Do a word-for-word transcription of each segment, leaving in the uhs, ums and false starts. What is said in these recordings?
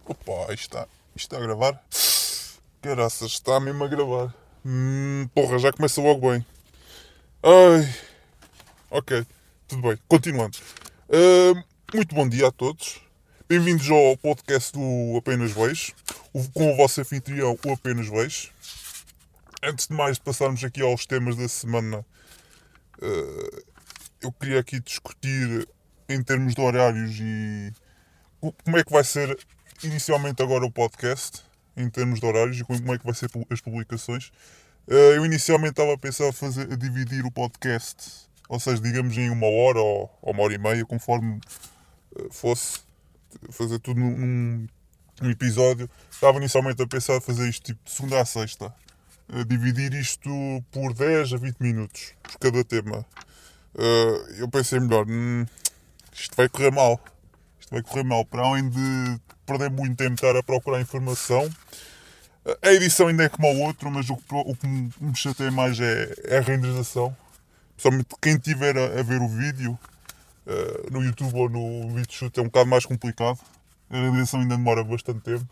Opa, isto está, isto está a gravar? Caraças, está mesmo a gravar. Hum, porra, já começa logo bem. Ai, ok, tudo bem. Continuando. Hum, muito bom dia a todos. Bem-vindos ao podcast do Apenas Vejo, o- com o vosso anfitrião, o Apenas Vejo. Antes de mais, de passarmos aqui aos temas da semana, eh, eu queria aqui discutir em termos de horários e co- como é que vai ser inicialmente agora o podcast, em termos de horários e como é que vai ser pu- as publicações. Eh, Eu inicialmente estava a pensar fazer, a dividir o podcast, ou seja, digamos em uma hora ou, ou uma hora e meia, conforme eh, fosse, fazer tudo num, num- num episódio. Estava inicialmente a pensar a fazer isto tipo de segunda a sexta. Eh, dividir isto por dez a vinte minutos, por cada tema. Eh, eu pensei melhor, hum, isto vai correr mal. Isto vai correr mal. Para além de perder muito tempo estar a procurar informação, a edição ainda é como o outro, mas o que, o que me me chateia mais é, é a renderização. Principalmente quem estiver a, a ver o vídeo eh, no YouTube ou no VidShoot é um bocado mais complicado. A renderização ainda demora bastante tempo.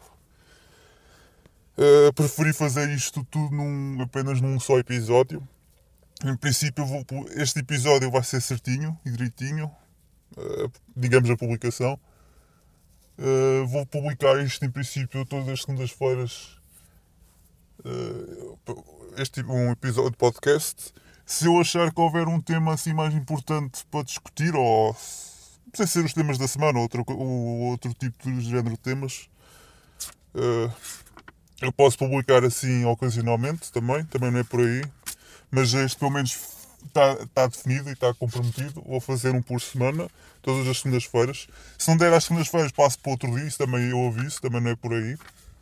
Eh, preferi fazer isto tudo num, apenas num só episódio. Em princípio, eu vou, pu- este episódio vai ser certinho e direitinho, eh, digamos a publicação. Eh, vou publicar isto em princípio todas as segundas-feiras. eh, este um episódio de podcast. Se eu achar que houver um tema assim mais importante para discutir, ou sem ser os temas da semana, ou outro, ou outro tipo de género de temas, eh, eu posso publicar assim ocasionalmente também, também não é por aí. Mas este pelo menos está, está definido e está comprometido. Vou fazer um por semana, todas as segundas-feiras. Se não der às segundas-feiras, passo para outro dia, isso também eu aviso, também não é por aí.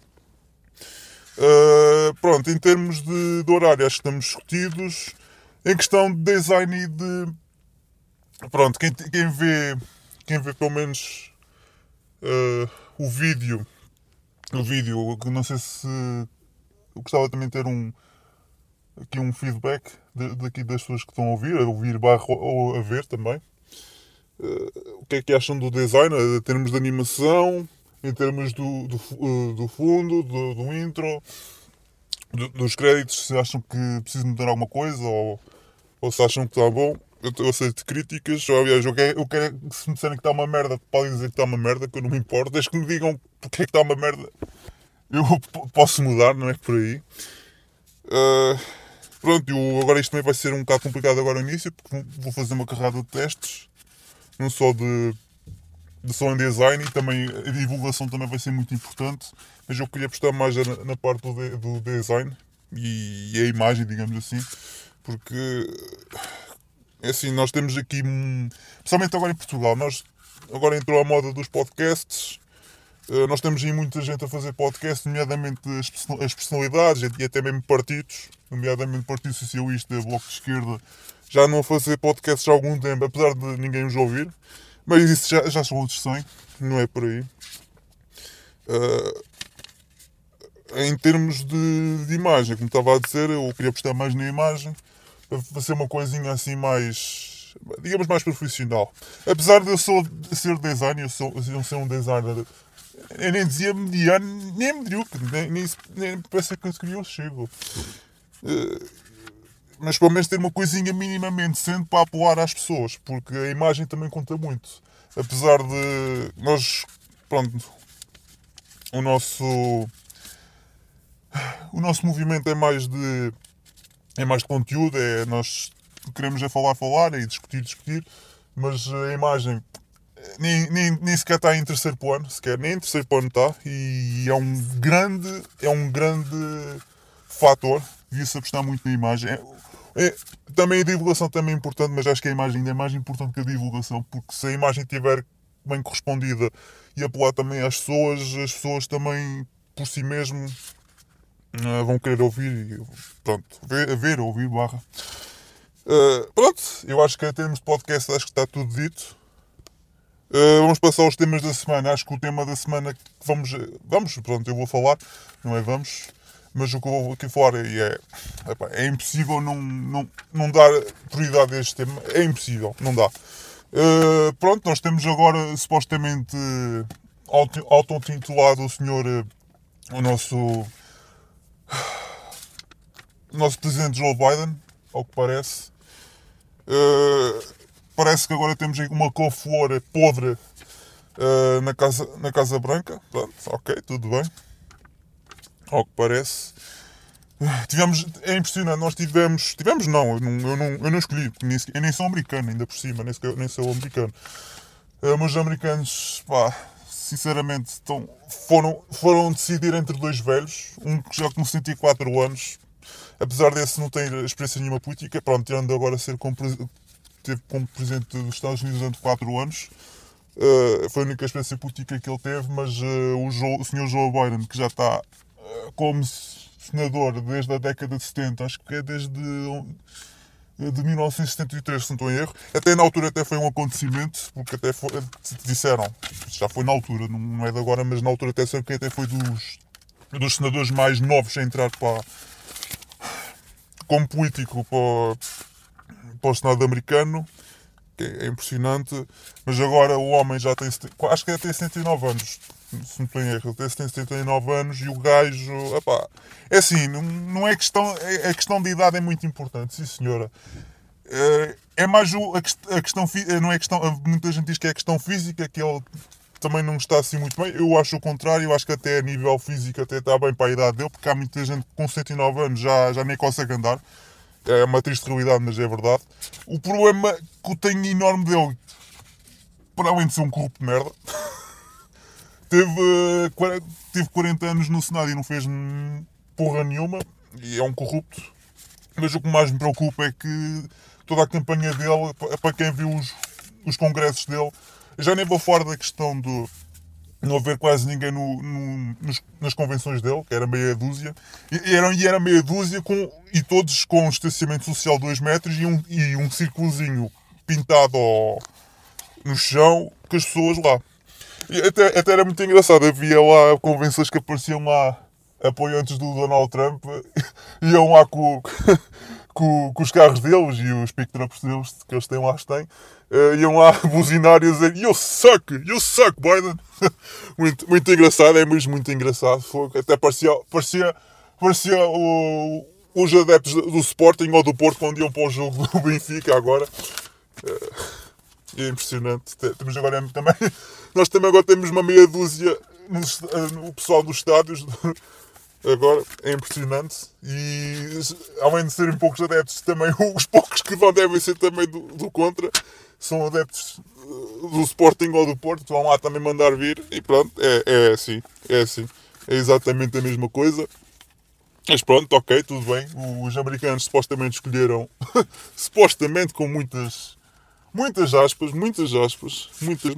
Uh, pronto, em termos de, de horário, acho que estamos discutidos. Em questão de design e de. Pronto, quem, quem vê. Quem vê pelo menos uh, o vídeo. O vídeo, que não sei se. Eu gostava também de ter um. Aqui um feedback de- daqui das pessoas que estão a ouvir, a ouvir barra ou a ver também. Uh, o que é que acham do design, em termos de animação, em termos do, do, uh, do fundo, do, do intro, do- dos créditos, se acham que preciso mudar alguma coisa ou, ou se acham que está bom. Eu, eu aceito críticas, só, aliás, eu quero, eu quero que se me disserem que está uma merda, podem dizer que está uma merda, que eu não me importo, desde que me digam porque é que está uma merda, eu p- posso mudar, não é por aí. Uh, pronto, eu, agora isto também vai ser um bocado complicado agora no início, porque vou fazer uma carrada de testes, não só de, de som em design, e também a divulgação também vai ser muito importante, mas eu queria apostar mais na, na parte do, de, do design e, e a imagem, digamos assim, porque é assim, nós temos aqui, hum, principalmente agora em Portugal, nós, agora entrou a moda dos podcasts. Uh, nós temos aí muita gente a fazer podcast, nomeadamente as, person- as personalidades e até mesmo partidos, nomeadamente o Partido Socialista, Bloco de Esquerda, já não a fazer podcasts há algum tempo, apesar de ninguém os ouvir. Mas isso já, já são outros cem, não é por aí. Uh, em termos de, de imagem, como estava a dizer, eu queria apostar mais na imagem, para fazer uma coisinha assim mais, digamos, mais profissional. Apesar de eu sou, de ser designer, eu sou, eu ser um designer, eu nem dizia mediano, nem medíocre, nem, nem, nem parece que eu eu chego. Uh, mas pelo menos ter uma coisinha minimamente decente para apelar às pessoas, porque a imagem também conta muito. Apesar de nós, pronto, o nosso, o nosso movimento é mais de, é mais de conteúdo, é, nós queremos é falar, falar e discutir, discutir, mas a imagem nem, nem, nem sequer está em terceiro plano, sequer, nem em terceiro plano está, e é um grande, é um grande fator, devia-se apostar muito na imagem. É, é, também a divulgação também é importante, mas acho que a imagem ainda é mais importante que a divulgação, porque se a imagem estiver bem correspondida e apelar também às pessoas, as pessoas também por si mesmo uh, vão querer ouvir e pronto, ver, ver ouvir, barra. Uh, pronto, eu acho que em termos de podcast acho que está tudo dito. Uh, vamos passar aos temas da semana. Acho que o tema da semana que vamos. Vamos, pronto, eu vou falar, não é vamos, mas o que eu vou aqui falar é. Epá, é impossível não, não, não dar prioridade a este tema. É impossível, não dá. Uh, pronto, nós temos agora supostamente auto-intitulado o senhor, o nosso, o nosso presidente Joe Biden, ao que parece. Uh, parece que agora temos uma couve-flor podre uh, na, casa, na Casa Branca. Pronto, ok, tudo bem. Ao que parece. Tivemos, é impressionante, nós tivemos, tivemos não, eu não, eu não, eu não escolhi, nem, eu nem sou americano, ainda por cima, nem, sequer, nem sou americano. Uh, mas os americanos, pá, sinceramente, estão, foram, foram decidir entre dois velhos, um que já com setenta e quatro anos, apesar desse não ter experiência nenhuma política, pronto, tirando agora ser como, teve como presidente dos Estados Unidos durante quatro anos, uh, foi a única experiência política que ele teve, mas uh, o, Joe, o senhor Joe Biden, que já está uh, como senador desde a década de setenta, acho que é desde de mil novecentos e setenta e três, se não estou em erro. Até na altura até foi um acontecimento, porque até foi, disseram, já foi na altura, não é de agora, mas na altura até sei que até foi dos, dos senadores mais novos a entrar para, como político para, para o Senado americano, que é impressionante, mas agora o homem já tem, acho que tem setenta e nove anos, se não estou em erro, ele tem setenta e nove anos e o gajo, epá, é assim, não, não é questão, a questão de idade é muito importante, sim senhora. É mais a questão, não é questão, muita gente diz que é questão física, que ele também não está assim muito bem, eu acho o contrário, eu acho que até a nível físico até está bem para a idade dele, porque há muita gente com setenta e nove anos já, já nem consegue andar. É uma triste realidade, mas é verdade. O problema que eu tenho enorme dele, para além de ser um corrupto de merda, teve, teve quarenta anos no Senado e não fez porra nenhuma, e é um corrupto. Mas o que mais me preocupa é que toda a campanha dele, para quem viu os, os congressos dele, eu já nem vou fora da questão do não haver quase ninguém no, no, nos, nas convenções dele, que era meia dúzia, e era, e era meia dúzia com, e todos com um distanciamento social de dois metros e um, e um círculozinho pintado ao, no chão com as pessoas lá. E até, até era muito engraçado, havia lá convenções que apareciam lá apoiantes do Donald Trump, iam lá com, com, com os carros deles e os pick-trucks deles que eles têm lá, têm, uh, iam lá buzinar e dizer You suck, you suck, Biden. muito, muito engraçado, é mesmo muito engraçado. Até parecia, parecia, parecia o, os adeptos do Sporting ou do Porto quando iam para o jogo do Benfica agora. Uh, é impressionante. Temos agora também, nós também agora temos uma meia dúzia no, no pessoal dos estádios. Agora é impressionante e além de serem poucos adeptos também os poucos que vão devem ser também do, do contra, são adeptos do Sporting ou do Porto, vão lá também mandar vir e pronto, é, é assim, é assim, é exatamente a mesma coisa. Mas pronto, ok, tudo bem, os americanos supostamente escolheram, supostamente com muitas, muitas aspas, muitas aspas, muitas,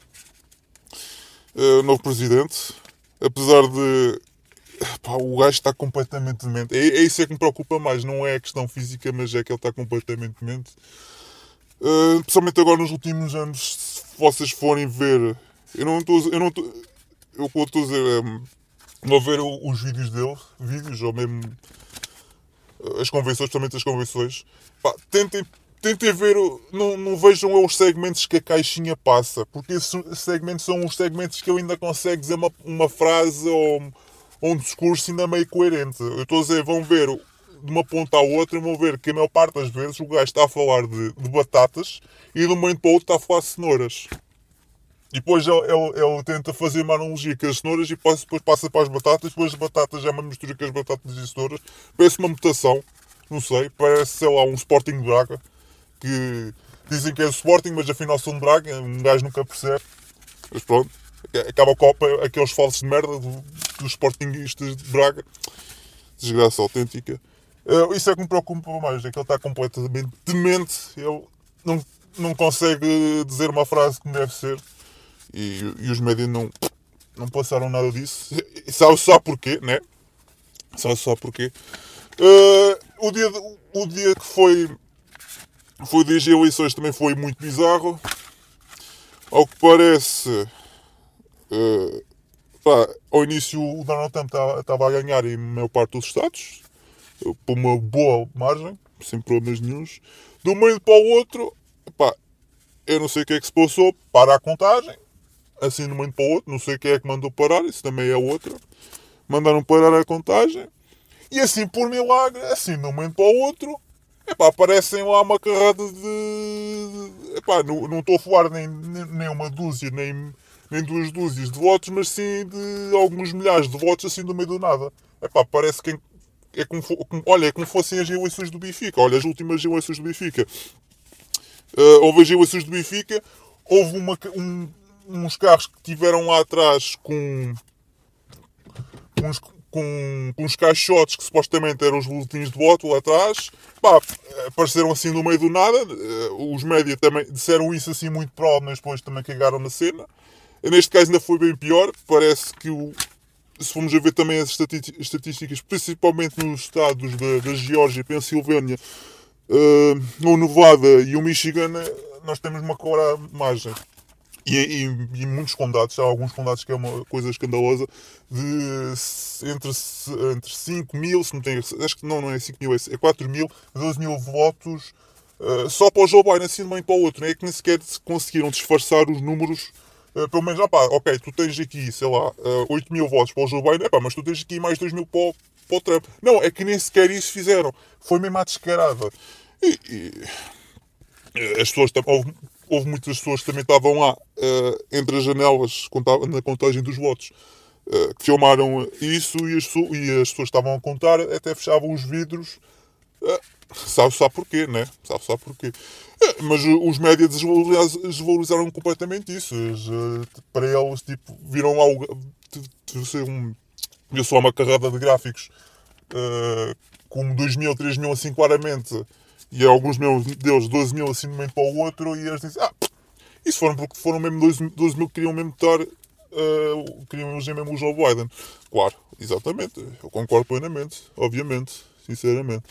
uh, novo presidente, apesar de pá, o gajo está completamente demente. É, é isso é que me preocupa mais. Não é a questão física, mas é que ele está completamente demente. Uh, especialmente agora nos últimos anos, se vocês forem ver... Eu não estou... Eu não estou... Eu estou a dizer... Um, vou ver os vídeos dele. Vídeos, ou mesmo... As convenções, especialmente as convenções. Pá, tentem... Tentem ver, não, não vejam os segmentos que a caixinha passa, porque esses segmentos são os segmentos que ele ainda consegue dizer uma, uma frase ou um discurso ainda meio coerente. Eu estou a dizer, vão ver de uma ponta à outra, vão ver que a maior parte das vezes o gajo está a falar de, de batatas e de um momento para o outro está a falar de cenouras. E depois ele, ele, ele tenta fazer uma analogia com as cenouras e depois, depois passa para as batatas, depois as batatas é uma mistura com as batatas e cenouras. Parece uma mutação, não sei, parece, sei lá, um Sporting de Braga, que dizem que é o Sporting, mas afinal são de Braga, um gajo nunca percebe. Mas pronto, acaba com aqueles falsos de merda do, dos Sportingistas de Braga. Desgraça autêntica. Uh, isso é que me preocupa mais, é que ele está completamente demente. Ele não, não consegue dizer uma frase como deve ser. E, e os médias não, não passaram nada disso. E sabe só porquê, né? Sabe só porquê. Uh, o, dia, o dia que foi... Foi o dia de eleições também foi muito bizarro. Ao que parece, uh, pá, ao início o Donald Trump estava a ganhar em maior parte dos estados, por uma boa margem, sem problemas nenhuns. De um momento para o outro, pá, eu não sei o que é que se passou, para a contagem, assim de um momento para o outro. Não sei quem é que mandou parar, isso também é outra. Mandaram parar a contagem. E assim, por milagre, assim de um momento para o outro, epá, aparecem lá uma carrada de... Epá, não, não estou a falar nem, nem, nem uma dúzia, nem, nem duas dúzias de votos, mas sim de alguns milhares de votos assim do meio do nada. Epá, parece que é como, como, olha, é como fossem as eleições do Benfica. Olha, as últimas eleições do Benfica. Uh, houve as eleições do Benfica, houve uma, um, uns carros que tiveram lá atrás com uns, com, com uns caixotes que supostamente eram os boletins de voto lá atrás. Pá, apareceram assim no meio do nada. Uh, os média também disseram isso assim muito próximo, mas depois também cagaram na cena. Neste caso ainda foi bem pior. Parece que o, se formos a ver também as estatísticas, principalmente nos estados da, da Geórgia e Pensilvânia, uh, o Nevada e o Michigan, nós temos uma clara margem. E, e, e muitos condados, há alguns condados que é uma coisa escandalosa, de entre, entre cinco mil, se não tenho, acho que não, não é cinco mil, é quatro mil, doze mil votos uh, só para o Joe Biden, assim de um para o outro. Não é que nem sequer conseguiram disfarçar os números. Uh, pelo menos, opá, ok, tu tens aqui, sei lá, uh, oito mil votos para o Joe Biden, epá, mas tu tens aqui mais dois mil para o, para o Trump. Não, é que nem sequer isso fizeram. Foi mesmo à descarada. E, e as pessoas, houve, houve muitas pessoas que também estavam lá, uh, entre as janelas, na contagem dos votos, uh, que filmaram isso e as, e as pessoas que estavam a contar até fechavam os vidros. Uh, sabe só porquê, né? Sabe só porquê. Mas os médias desvalorizaram completamente isso. Para eles, tipo, viram lá o. Um, viu só uma carrada de gráficos uh, com dois mil, três mil assim claramente, e alguns deles doze mil assim de um momento para o outro, e eles dizem: ah, isso foram porque foram mesmo doze mil que queriam mesmo estar. Uh, queriam eleger mesmo o Joe Biden. Claro, exatamente. Eu concordo plenamente, obviamente, sinceramente.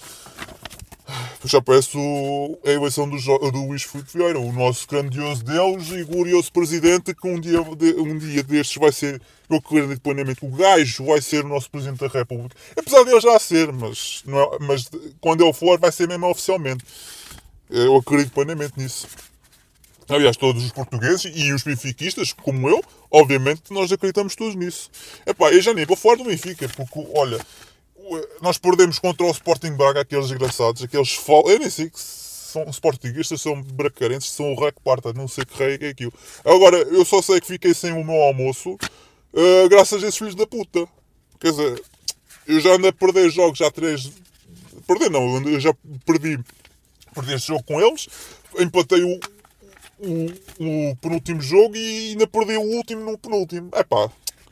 Já parece o, a eleição do, do Luís Filipe Vieira, o nosso grandioso Deus e glorioso presidente, que um dia, um dia destes vai ser, eu acredito plenamente, o gajo vai ser o nosso presidente da República. Apesar de ele já ser, mas, não é, mas quando ele for vai ser mesmo oficialmente. Eu acredito plenamente nisso. Aliás, todos os portugueses e os benfiquistas, como eu, obviamente nós acreditamos todos nisso. Epá, eu já nem vou fora do Benfica, porque, olha, nós perdemos contra o Sporting Braga, aqueles desgraçados, aqueles fal... Eu nem sei que são sportinguistas, são bracarenses, são o rei que parta, não sei que rei é aquilo. Agora, eu só sei que fiquei sem o meu almoço, uh, graças a esses filhos da puta. Quer dizer, eu já ando a perder jogos, já três... Perder não, eu já perdi, perdi este jogo com eles, empatei o, o, o penúltimo jogo e ainda perdi o último no penúltimo. Epá,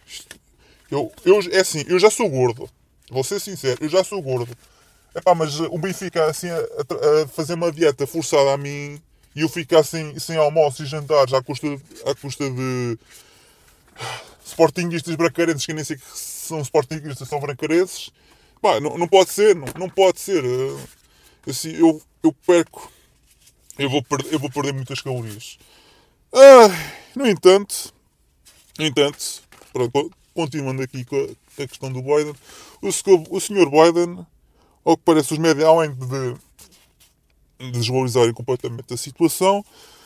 eu, eu, é assim, eu já sou gordo. Vou ser sincero, eu já sou gordo. Epá, mas o Benfica assim, a, a fazer uma dieta forçada a mim e eu ficar sem, sem almoço e jantares à custa, à custa de sportinguistas bracarenses que nem sei que são sportinguistas, são brancarenses. Pá, não, não pode ser, não, não pode ser. Assim, eu, eu perco, eu vou, perder, eu vou perder muitas calorias. Ah, no entanto, no entanto, pronto, continuando aqui com a, a questão do Biden, o, o senhor Biden, ao que parece, os médias, além de, de desvalorizarem completamente a situação,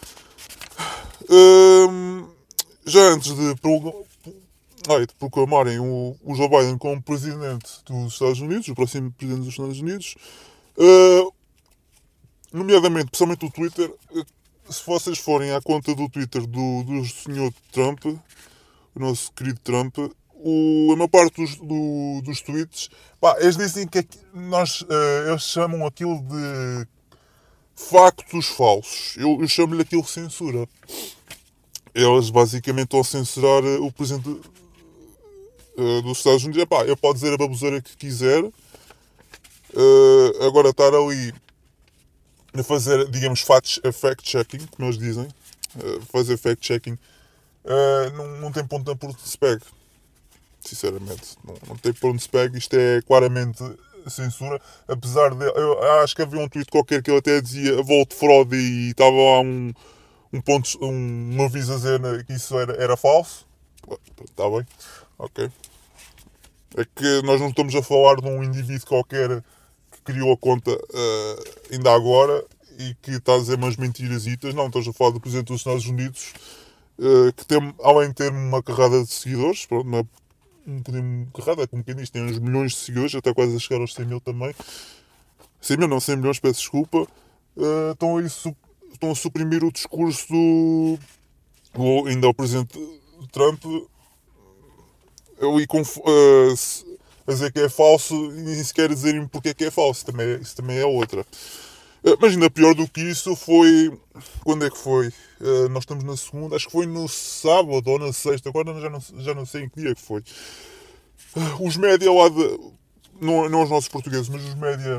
hum, já antes de, ai, de proclamarem o, o Joe Biden como presidente dos Estados Unidos, o próximo presidente dos Estados Unidos, uh, nomeadamente, principalmente o Twitter, se vocês forem à conta do Twitter do, do senhor Trump, o nosso querido Trump, o, a maior parte dos, do, dos tweets, pá, eles dizem que nós, uh, eles chamam aquilo de factos falsos. Eu, eu chamo-lhe aquilo de censura. Eles basicamente estão a censurar o presidente uh, dos Estados Unidos. Epá, ele pode dizer a baboseira que quiser. Uh, agora estar ali a fazer, digamos, fact-checking, como eles dizem, uh, fazer fact-checking, uh, não, não tem ponto por onde se pegue. Sinceramente, não, não tem por onde se pegue. Isto é claramente censura. Apesar de, eu acho que havia um tweet qualquer que ele até dizia vote fraud e estava lá um, um ponto, um, um aviso a dizer que isso era, era falso. Está bem, ok. É que nós não estamos a falar de um indivíduo qualquer que criou a conta uh, ainda agora e que está a dizer umas mentirasitas. Não, estamos a falar do presidente dos Estados Unidos uh, que tem, além de ter uma carrada de seguidores, pronto, uma, um bocadinho carrada, como quem diz, tem uns milhões de seguidores, até quase a chegar aos cem mil também. cem mil não, cem milhões, peço desculpa. Uh, estão, a isso, estão a suprimir o discurso do, do ainda o presidente Trump, eu e conf, uh, a dizer que é falso e nem sequer dizerem porque é que é falso. Também é, isso também é outra. Uh, mas ainda pior do que isso foi... Quando é que foi? Uh, nós estamos na segunda, acho que foi no sábado ou na sexta, agora já não, já não sei em que dia que foi. Uh, os média lá de... Não, não os nossos portugueses, mas os média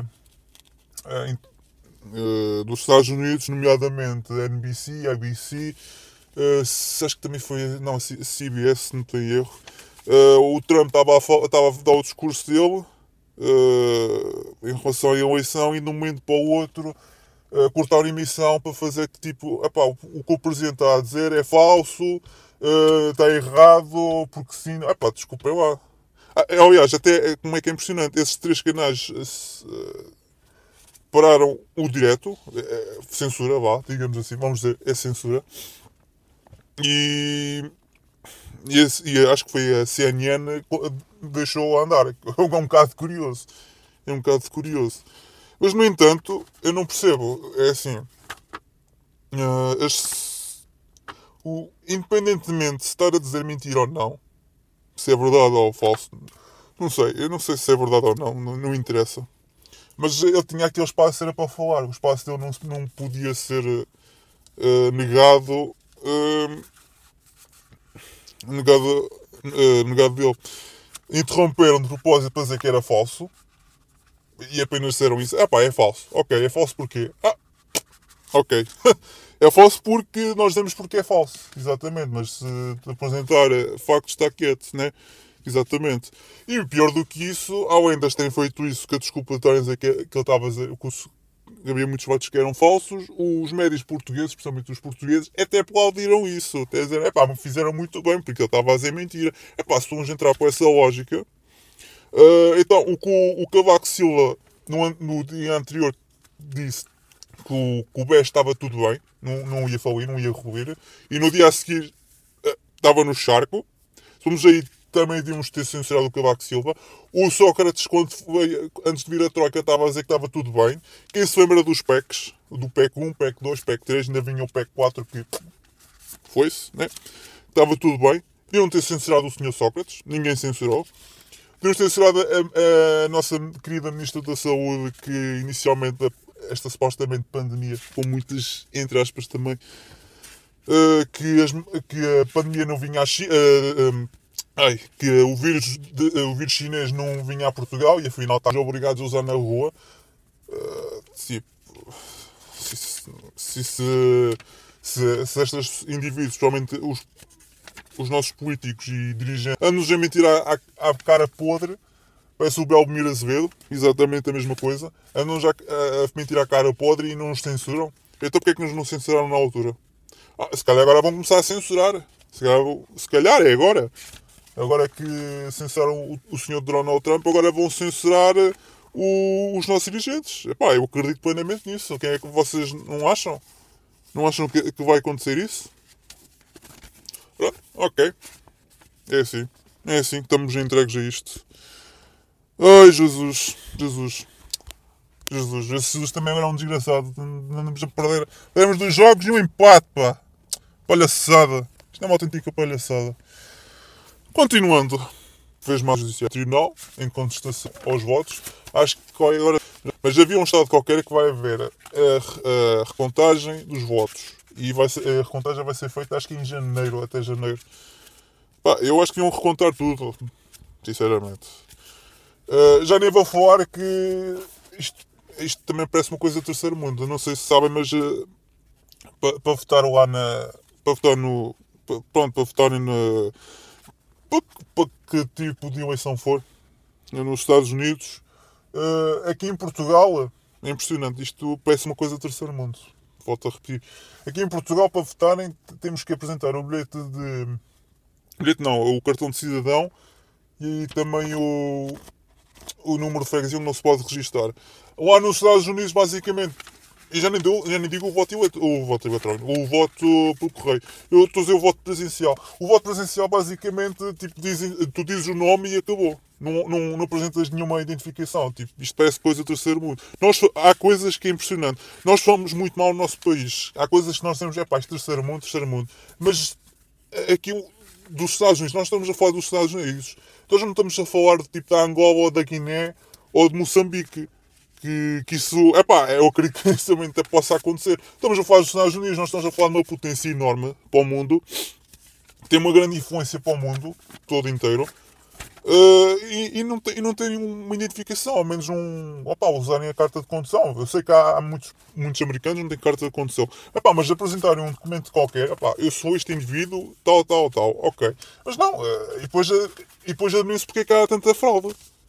uh, uh, dos Estados Unidos, nomeadamente a N B C, a A B C, uh, acho que também foi... Não, a C B S, se não tenho erro. Uh, o Trump estava a, estava a dar o discurso dele uh, em relação à eleição e de um momento para o outro uh, cortar a emissão para fazer que tipo, epá, o, o que o presidente está a dizer é falso, uh, está errado, porque sim, epá, desculpem lá. Ah, aliás, até como é que é impressionante, esses três canais uh, pararam o direto, uh, censura, vá, digamos assim, vamos dizer, é censura, e E, esse, e acho que foi a C N N que deixou andar. É um bocado curioso. É um bocado curioso. Mas, no entanto, eu não percebo. É assim. Uh, as, o, independentemente de estar a dizer mentira ou não, se é verdade ou falso, não sei. Eu não sei se é verdade ou não. Não, não interessa. Mas ele tinha aquele espaço era para falar. O espaço dele não, não podia ser uh, negado. Uh, negado, uh, negado dele. Interromperam de propósito para dizer que era falso e apenas disseram isso. Ah pá, é falso. Ok, é falso porquê? Ah, ok. É falso porque nós dizemos porque é falso. Exatamente, mas se te apresentar factos está quieto, né? Exatamente. E pior do que isso, além de terem feito isso, que a desculpa de estarem a dizer que, que ele estava a dizer que havia muitos factos que eram falsos, os médios portugueses, especialmente os portugueses, até aplaudiram isso. Até dizer, é pá, me fizeram muito bem, porque ele estava a dizer mentira. É pá, se vamos entrar por essa lógica. Uh, então, o que o, o Cavaco Silva, no, no dia anterior, disse que o, que o B E S estava tudo bem, não, não ia falir, não ia ruir, e no dia a seguir uh, estava no charco. Somos aí também devíamos ter censurado o Cavaco Silva. O Sócrates, quando foi, antes de vir a troca, estava a dizer que estava tudo bem. Quem se lembra dos P E Cs? Do P E C um, P E C dois, P E C três, ainda vinha o P E C quatro, que foi-se, né? Estava tudo bem. Deviam ter censurado o senhor Sócrates. Ninguém censurou. Devíamos ter censurado a, a nossa querida Ministra da Saúde, que inicialmente, esta supostamente pandemia, com muitas, entre aspas também, uh, que, as, que a pandemia não vinha a China. Uh, um, Ai, que o vírus, de, o vírus chinês não vinha a Portugal e afinal estamos obrigados a usar na rua. Uh, tipo, se, se, se, se, se estes indivíduos, principalmente os, os nossos políticos e dirigentes, andam-nos a mentir à, à, à cara podre, parece o Belmiro Azevedo, exatamente a mesma coisa, andam-nos a, a, a mentir à cara podre e não nos censuram. Então porquê é que nos não censuraram na altura? Ah, se calhar agora vão começar a censurar. Se calhar, se calhar é agora. Agora que censuraram o, o senhor Donald Trump, agora vão censurar o, os nossos dirigentes. Epá, eu acredito plenamente nisso. Quem é que vocês não acham? Não acham que, que vai acontecer isso? Pronto, ok. É assim. É assim que estamos entregues a isto. Ai, Jesus. Jesus. Jesus. Esse Jesus também era um desgraçado. Não andamos a perder. Perdemos dois jogos e um empate, pá. Palhaçada. Isto é uma autêntica palhaçada. Continuando, fez mais judicial tribunal em contestação aos votos. Acho que agora. Mas havia um estado qualquer que vai haver a, a, a recontagem dos votos. E vai ser, a recontagem vai ser feita acho que em janeiro, até janeiro. Pá, eu acho que iam recontar tudo, sinceramente. Uh, já nem vou falar que isto, isto também parece uma coisa do terceiro mundo. Eu não sei se sabem, mas uh, para pa votar lá na. Para votar no. Pa, pronto, para votarem na. Para que tipo de eleição for nos Estados Unidos, uh, aqui em Portugal é impressionante, isto parece uma coisa do terceiro mundo, volto a repetir. Aqui em Portugal, para votarem, temos que apresentar o bilhete de bilhete não, o cartão de cidadão e também o, o número de freguesia onde não se pode registar. Lá nos Estados Unidos, basicamente, e já nem, deu, já nem digo o voto, elet- o voto eletrónico, o voto por correio. Eu estou a dizer o voto presencial. O voto presencial, basicamente, tipo, dizem, tu dizes o nome e acabou. Não, não, não apresentas nenhuma identificação. Tipo, isto parece depois o terceiro mundo. Nós, há coisas que é impressionante. Nós somos muito mal no nosso país. Há coisas que nós temos, é pá, isto terceiro mundo, terceiro mundo. Mas aqui dos Estados Unidos, nós estamos a falar dos Estados Unidos. Nós não estamos a falar de, tipo, da Angola ou da Guiné ou de Moçambique. Que, que isso, epá, eu acredito que isso também até possa acontecer. Estamos a falar dos Estados Unidos, nós estamos a falar de uma potência enorme para o mundo, tem uma grande influência para o mundo todo inteiro, uh, e, e, não tem, e não tem nenhuma identificação, ao menos um, opá, usarem a carta de condução. Eu sei que há, há muitos, muitos americanos que não têm carta de condução, epá, mas apresentarem um documento qualquer, epá, eu sou este indivíduo, tal, tal, tal, ok. Mas não, uh, e depois, uh, e depois admiro-se porque é que há tanta fraude.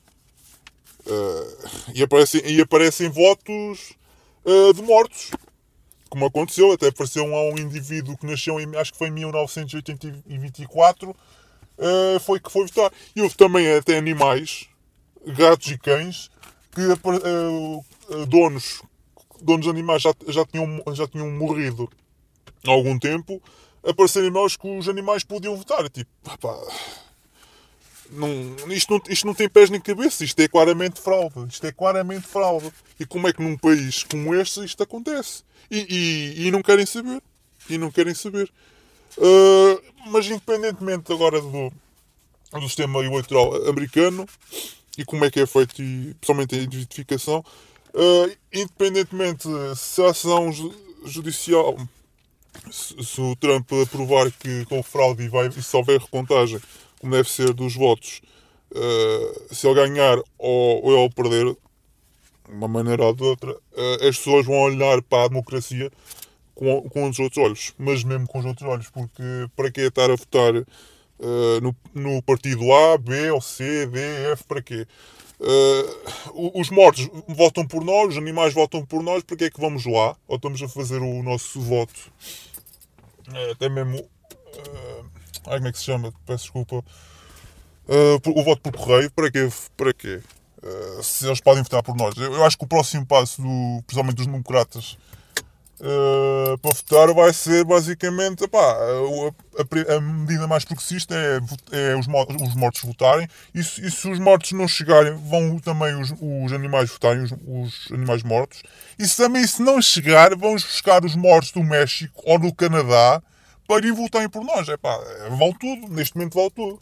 Uh, e, aparecem, e aparecem votos uh, de mortos, como aconteceu. Até apareceu um, um indivíduo que nasceu em, acho que foi em mil novecentos e vinte e quatro, uh, foi que foi votar. E houve também até animais, gatos e cães, que uh, uh, donos, donos de animais já, já, tinham, já tinham morrido há algum tempo, aparecerem nós que os animais podiam votar. Tipo, pá, Não, isto, não, isto não tem pés nem cabeça, isto é claramente fraude, isto é claramente fraude. E como é que num país como este isto acontece? E, e, e não querem saber, e não querem saber. Uh, mas independentemente agora do, do sistema eleitoral americano e como é que é feito, e principalmente a identificação, uh, independentemente se a ação judicial, se, se o Trump aprovar que houve fraude e, vai, e se houver recontagem, como deve ser, dos votos, uh, se ele ganhar ou, ou ele perder, de uma maneira ou de outra, uh, as pessoas vão olhar para a democracia com, com os outros olhos. Mas mesmo com os outros olhos, porque para que estar a votar uh, no, no partido A, B, ou C, D, F, para quê? Uh, os mortos votam por nós, os animais votam por nós, para que é que vamos lá? Ou estamos a fazer o nosso voto? Uh, até mesmo... Uh, Ai, como é que se chama? Peço desculpa. Uh, o voto por correio, para quê? Para quê? Uh, se eles podem votar por nós. Eu, eu acho que o próximo passo, do, principalmente dos democratas, uh, para votar vai ser basicamente, epá, a, a, a medida mais progressista é, é os, os mortos votarem. E se, e se os mortos não chegarem, vão também os, os animais votarem, os, os animais mortos. E se também se não chegar, vamos buscar os mortos do México ou do Canadá para ir votarem por nós. É pá, vale tudo. Neste momento vale tudo.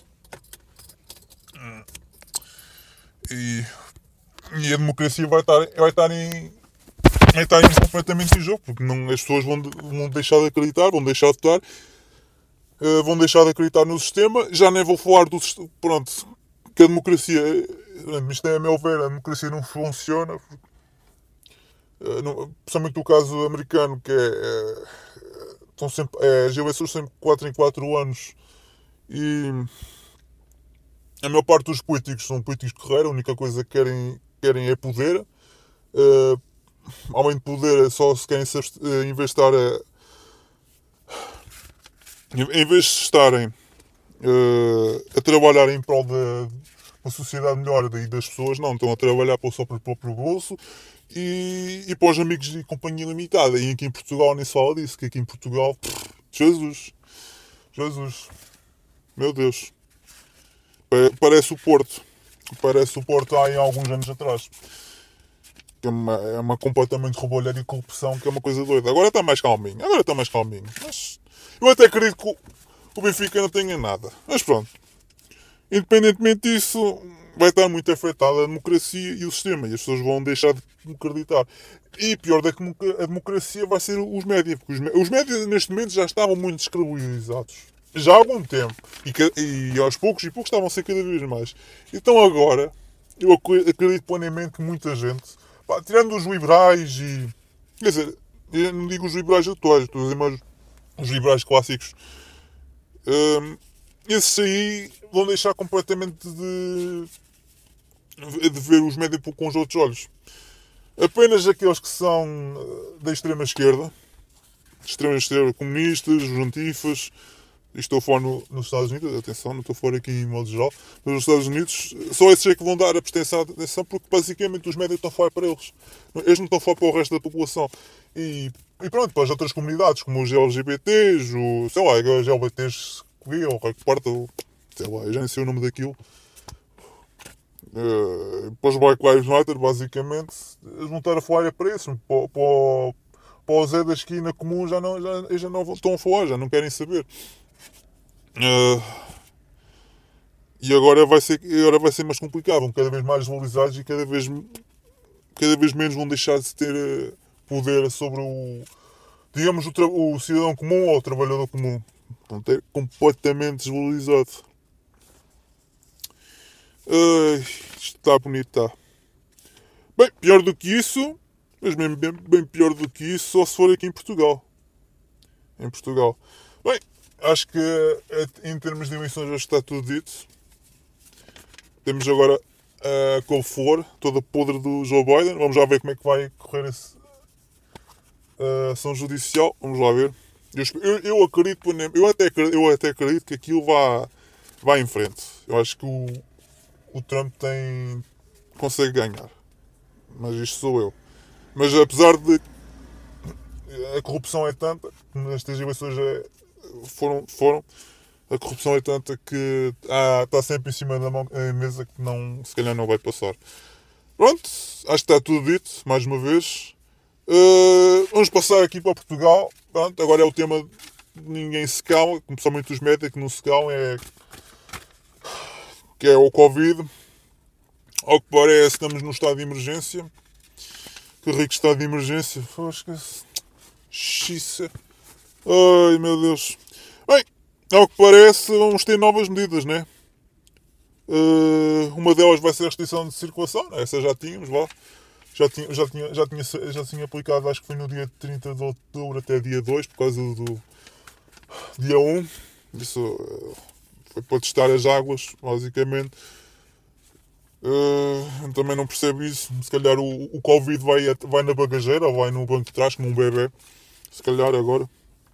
E, e a democracia vai estar, vai estar, em, vai estar em, completamente em jogo, porque não, as pessoas vão, vão deixar de acreditar, vão deixar de votar, uh, vão deixar de acreditar no sistema. Já nem vou falar do sistema. Pronto, que a democracia, isto é a meu ver, a democracia não funciona. Uh, não, principalmente o caso americano, que é. é Estão sempre, é, as eleições sempre quatro em quatro anos, e a maior parte dos políticos são políticos de carreira. A única coisa que querem, querem é poder. Uh, além de poder, só se querem, em vez de estar a, em vez de estarem uh, a trabalhar em prol de uma sociedade melhor e das pessoas, não, estão a trabalhar para o seu próprio bolso e, e para os amigos de companhia limitada. E aqui em Portugal nem se fala disso, que aqui em Portugal, pff, Jesus, Jesus, meu Deus, parece o Porto, parece o Porto há em alguns anos atrás. É uma, é uma completamente roubalheira e corrupção, que é uma coisa doida. Agora está mais calminho, agora está mais calminho, mas eu até acredito que o, o Benfica não tenha nada, mas pronto. Independentemente disso, vai estar muito afetada a democracia e o sistema, e as pessoas vão deixar de acreditar. E pior da que a democracia vai ser os médias, porque os, os médias neste momento já estavam muito descredibilizados, já há algum tempo, e, e aos poucos e poucos estavam a ser cada vez mais. Então agora, eu acredito plenamente que muita gente, pá, tirando os liberais e... Quer dizer, eu não digo os liberais atuais, estou a dizer mais os liberais clássicos, hum, esses aí vão deixar completamente de, de ver os médias com os outros olhos. Apenas aqueles que são da extrema esquerda, extrema esquerda, comunistas, os antifas, estou fora no, nos Estados Unidos, atenção, não estou fora aqui em modo geral, mas nos Estados Unidos só esses é que vão dar a prestação atenção porque basicamente os médicos estão fora para eles. Eles não estão fora para o resto da população. E, e pronto, para as outras comunidades, como os L G B Ts, o, sei lá, os L G B Ts que ou que porta, sei lá, eu já nem sei o nome daquilo. Uh, para os Black Lives Matter, basicamente, eles vão estar a falar para isso. Para, para, para o Zé da esquina comum já não, já, já não estão a falar, já não querem saber. Uh, e agora vai, ser, agora vai ser mais complicado, vão cada vez mais valorizados e cada vez, cada vez menos vão deixar de ter poder sobre o, digamos, o, o cidadão comum ou o trabalhador comum. Vão ter completamente desvalorizado. Uh, isto está bonito, está. Bem, pior do que isso, mas mesmo bem, bem pior do que isso, só se for aqui em Portugal. Em Portugal. Bem, acho que em termos de emissões já está tudo dito. Temos agora a couve-flor, toda podre do Joe Biden. Vamos lá ver como é que vai correr esse a ação judicial. Vamos lá ver. Eu, eu, eu acredito, eu até, eu até acredito que aquilo vá, vá em frente. Eu acho que o o Trump tem, consegue ganhar. Mas isto sou eu. Mas apesar de a corrupção é tanta, estas eleições é, foram, foram, a corrupção é tanta que ah, está sempre em cima da mão, a mesa que não, se calhar não vai passar. Pronto, acho que está tudo dito, mais uma vez. Uh, vamos passar aqui para Portugal. Pronto, agora é o tema ninguém se calma, principalmente os médicos que não se calmam, é que é o Covid. Ao que parece, estamos no estado de emergência. Que rico estado de emergência. Fosca-se. Xiça. Ai, meu Deus. Bem, ao que parece, vamos ter novas medidas, né? Uh, uma delas vai ser a restrição de circulação. Essa já tínhamos, vá. Já tinha, já, tinha, já, tinha, já tinha aplicado, acho que foi no dia trinta de outubro até dia dois, por causa do dia um. Isso uh, foi para testar as águas, basicamente. Uh, também não percebo isso. Se calhar o, o Covid vai, vai na bagageira ou vai no banco de trás como um bebê. Se calhar agora.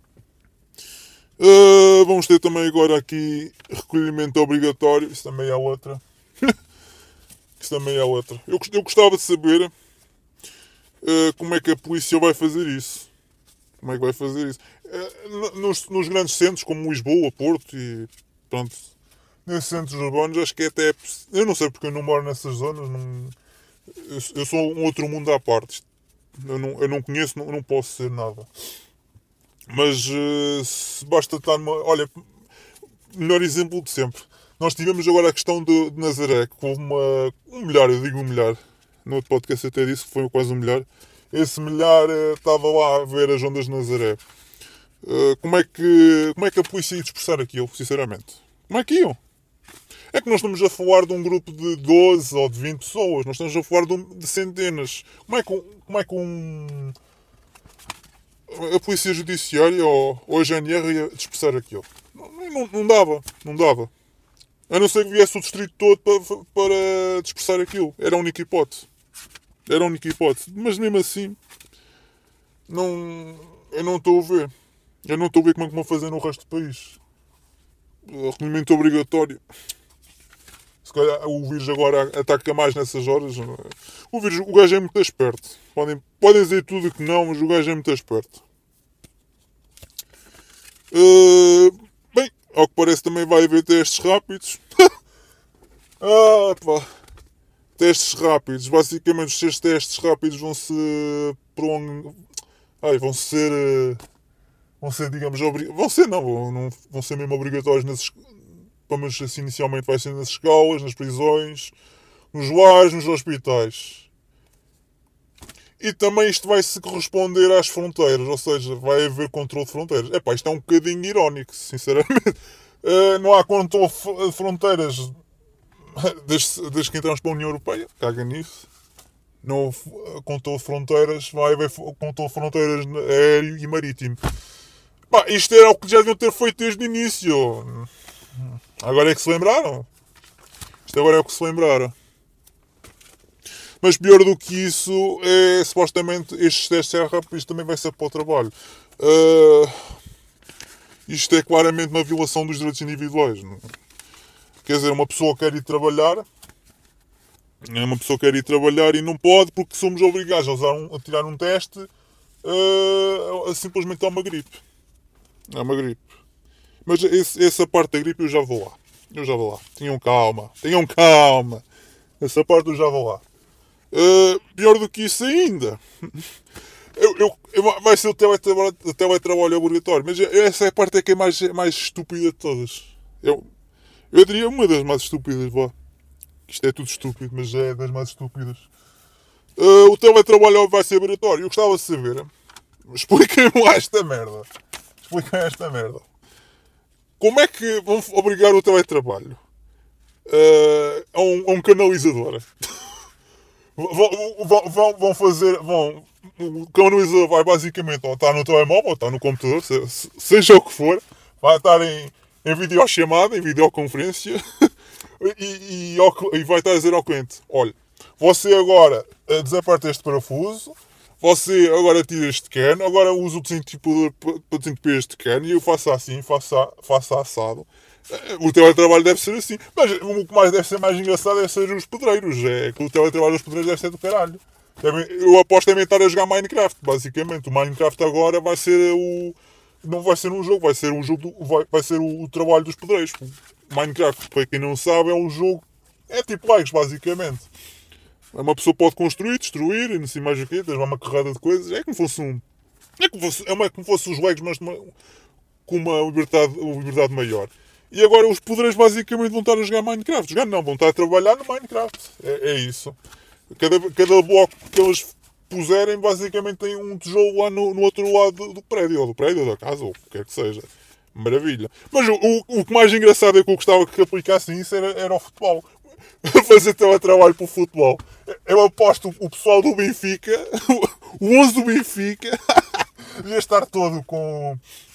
Uh, vamos ter também agora aqui recolhimento obrigatório. Isso também é outra. Isso também é outra. Eu, eu gostava de saber uh, como é que a polícia vai fazer isso. Como é que vai fazer isso? Uh, nos, nos grandes centros como Lisboa, Porto e pronto. Nesses centros urbanos, acho que até... Eu não sei porque eu não moro nessas zonas. Não, eu, eu sou um outro mundo à parte. Eu não, eu não conheço, não, não posso ser nada. Mas uh, se basta estar numa... Olha, melhor exemplo de sempre. Nós tivemos agora a questão de, de Nazaré, que houve uma... Um milhar, eu digo um milhar. No outro podcast até disse que foi quase um milhar. Esse milhar uh, estava lá a ver as ondas de Nazaré. Uh, como, é que, como é que a polícia ia dispersar aquilo, sinceramente? Como é que iam? É que nós estamos a falar de um grupo de doze ou de vinte pessoas. Nós estamos a falar de, um, de centenas. Como é que, como é que um, a Polícia Judiciária ou, ou a G N R ia dispersar aquilo? Não, não, não dava. Não dava. A não ser que viesse o distrito todo para, para dispersar aquilo. Era a única hipótese. Era a única hipótese. Mas mesmo assim, não, eu não estou a ver. Eu não estou a ver como é que vão fazer no resto do país. O recolhimento obrigatório. Se calhar o vírus agora ataca mais nessas horas. O vírus, o gajo é muito esperto. Podem, podem dizer tudo que não, mas o gajo é muito esperto. Uh, bem, ao que parece também vai haver testes rápidos. ah, pá. Testes rápidos. Basicamente os testes rápidos vão ser... Prolong... Ai, vão ser... Vão ser, digamos, obri... vão ser não, vão, não, vão ser mesmo obrigatórios nas pelo menos assim inicialmente vai ser nas escolas, nas prisões, nos lares, nos hospitais. E também isto vai se corresponder às fronteiras, ou seja, vai haver controle de fronteiras. Epá, isto é um bocadinho irónico, sinceramente. Uh, não há controle de fronteiras desde, desde que entramos para a União Europeia, caga nisso. Não houve controle de fronteiras, vai haver controle de fronteiras aéreo e marítimo. Pá, isto era o que já deviam ter feito desde o início. Agora é que se lembraram. Isto agora é o que se lembraram. Mas pior do que isso é, supostamente, estes testes rápidos também vai ser para o trabalho. Uh, isto é claramente uma violação dos direitos individuais. Não? Quer dizer, uma pessoa quer ir trabalhar, uma pessoa quer ir trabalhar e não pode porque somos obrigados a, usar um, a tirar um teste uh, a simplesmente é uma gripe. É uma gripe. Mas esse, essa parte da gripe eu já vou lá. Eu já vou lá. Tenham calma. Tenham calma. Essa parte eu já vou lá. Uh, pior do que isso ainda. Eu, eu, eu, vai ser o teletrabalho, o teletrabalho obrigatório. Mas essa é a parte é que é mais, mais estúpida de todas. Eu, eu diria uma das mais estúpidas. Vá. Isto é tudo estúpido, mas é das mais estúpidas. Uh, o teletrabalho vai ser obrigatório. Eu gostava de saber. Expliquem-me lá esta merda. Expliquem esta merda. Como é que vão obrigar o teletrabalho uh, a, um, a um canalizador? vão, vão, vão fazer. Vão, o canalizador vai basicamente ou estar no telemóvel ou estar no computador, seja o que for, vai estar em, em videochamada, em videoconferência e, e, e vai estar a dizer ao cliente: olha, você agora uh, desaparte este parafuso. Você agora tira este cano, agora usa o desentupador para desentupir este cano e eu faço assim, faço, faço assado. O teletrabalho deve ser assim. Mas o que mais deve ser mais engraçado deve ser os pedreiros. É que o teletrabalho dos pedreiros deve ser do caralho. Eu aposto em estar a jogar Minecraft, basicamente. O Minecraft agora vai ser o... Não vai ser um jogo, vai ser um jogo do... vai, vai ser o, o trabalho dos pedreiros. O Minecraft, para quem não sabe, é um jogo... É tipo Legos, basicamente. Uma pessoa pode construir, destruir, e não sei mais o quê, tens uma carrada de coisas. É como fosse um. É como fosse, é uma, como fosse os Legos, mas uma, com uma liberdade, uma liberdade maior. E agora os poderes basicamente vão estar a jogar Minecraft. Jogar não, vão estar a trabalhar no Minecraft. É, é isso. Cada, cada bloco que eles puserem, basicamente tem um tijolo lá no, no outro lado do, do prédio, ou do prédio, ou da casa, ou o que quer que seja. Maravilha. Mas o, o, o que mais engraçado é que eu gostava que aplicassem isso era, era o futebol. Fazer teletrabalho para o futebol. Eu aposto o pessoal do Benfica, o onze do Benfica, devia estar todo com,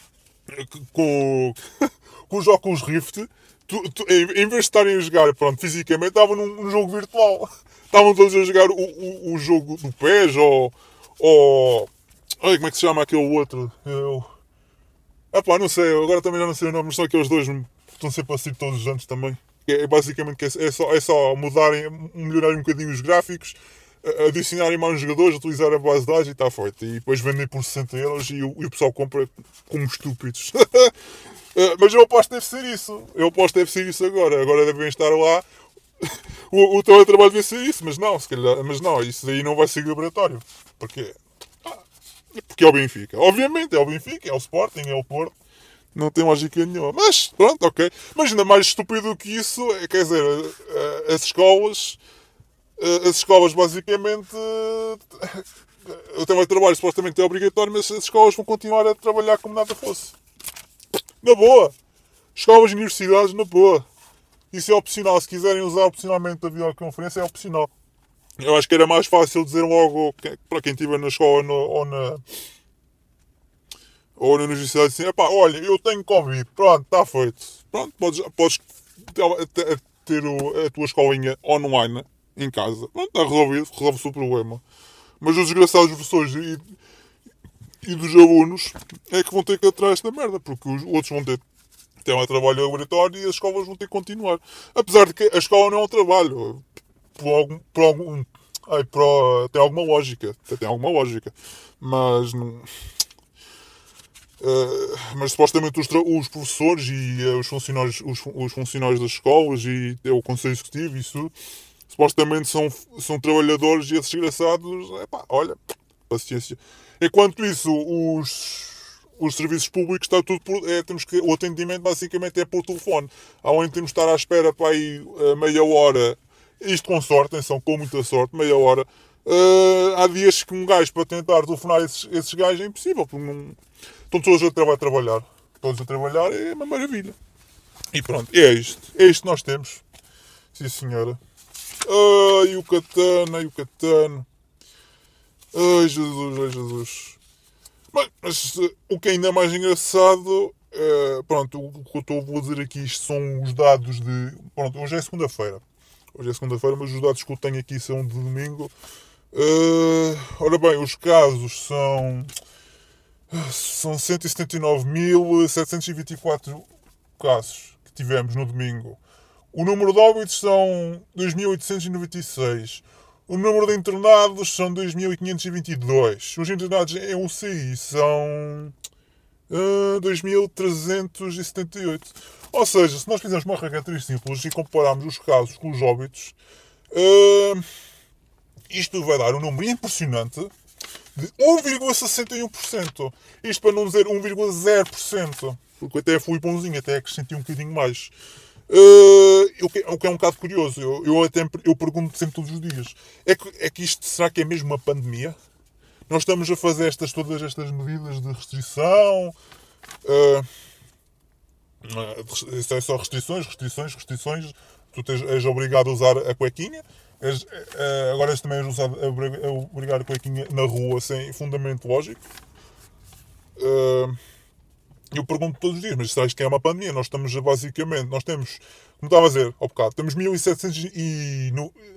com, com os óculos Rift. Tu, tu, em vez de estarem a jogar, pronto, fisicamente, estavam num, num jogo virtual. Estavam todos a jogar o, o, o jogo do P E S ou, ou... Ai, como é que se chama aquele outro? Eu... Epá, não sei, agora também já não sei o nome, mas são aqueles dois que estão sempre a assistir todos os anos também. É basicamente é só, é só mudarem, melhorarem um bocadinho os gráficos, adicionarem mais jogadores, utilizar a base de dados e está feito. E depois vendem por sessenta euros e o, e o pessoal compra como estúpidos. Mas eu aposto que deve ser isso. Eu aposto que deve ser isso agora. Agora devem estar lá. O, o teletrabalho deve ser isso, mas não, se calhar, mas não, isso aí não vai ser obrigatório. Porque, porque é o Benfica. Obviamente é o Benfica, é o Sporting, é o Porto. Não tem lógica nenhuma. Mas, pronto, ok. Mas ainda mais estúpido do que isso, é, quer dizer, as escolas, as escolas basicamente, o teletrabalho supostamente é obrigatório, mas as escolas vão continuar a trabalhar como nada fosse. Na boa. Escolas e universidades, na boa. Isso é opcional. Se quiserem usar opcionalmente a videoconferência, é opcional. Eu acho que era mais fácil dizer logo, para quem estiver na escola no, ou na... ou na universidade assim, epá, olha, eu tenho Covid, pronto, está feito. Pronto, podes, podes ter a tua escolinha online em casa. Pronto, está resolvido, resolve-se o problema. Mas os desgraçados professores e, e dos alunos é que vão ter que atrás da merda, porque os outros vão ter teletrabalho laboratório e as escolas vão ter que continuar. Apesar de que a escola não é um trabalho. Por algum, por algum, ai, por, tem alguma lógica. Tem alguma lógica. Mas não... Uh, mas supostamente os, os professores e uh, os, funcionários, os, os funcionários das escolas e uh, o Conselho Executivo, isso supostamente são, são trabalhadores e esses desgraçados, epá, olha, paciência. Enquanto isso, os, os serviços públicos está tudo por, é, temos que, o atendimento basicamente é por telefone. Além de termos de estar à espera para aí uh, meia hora, isto com sorte, atenção, com muita sorte, meia hora. Uh, há dias que um gajo para tentar telefonar esses, esses gajos é impossível, porque não, estão todos a, tra- a trabalhar. Todos a trabalhar é uma maravilha. E pronto, é isto. É isto que nós temos. Sim, senhora. Ai, o Catano, ai, o Catano. Ai, Jesus, ai, Jesus. Mas, mas uh, o que é ainda mais engraçado, uh, pronto, o que eu estou a dizer aqui, isto são os dados de... Pronto, hoje é segunda-feira. Hoje é segunda-feira, mas os dados que eu tenho aqui são de domingo. Uh, ora bem, os casos são... São cento e setenta e nove mil setecentos e vinte e quatro casos que tivemos no domingo. O número de óbitos são dois mil oitocentos e noventa e seis. O número de internados são dois mil quinhentos e vinte e dois. Os internados em U C I são uh, dois mil trezentos e setenta e oito. Ou seja, se nós fizermos uma regra simples e compararmos os casos com os óbitos, uh, isto vai dar um número impressionante de um vírgula sessenta e um por cento. Isto para não dizer um vírgula zero por cento. Porque até fui bonzinho, até acrescentei um bocadinho mais. Uh, o, que, o que é um bocado curioso. Eu, eu, até, eu pergunto sempre todos os dias. É que, é que isto, será que é mesmo uma pandemia? Nós estamos a fazer estas, todas estas medidas de restrição. Uh, isso é só restrições, restrições, restrições. Tu tens, és obrigado a usar a cuequinha. És, uh, agora és também és usado, a obrigar a cuequinha na rua sem fundamento lógico. Uh, eu pergunto todos os dias, mas será que é uma pandemia? Nós estamos basicamente, nós temos, como estava a dizer ao bocado, temos mil setecentos e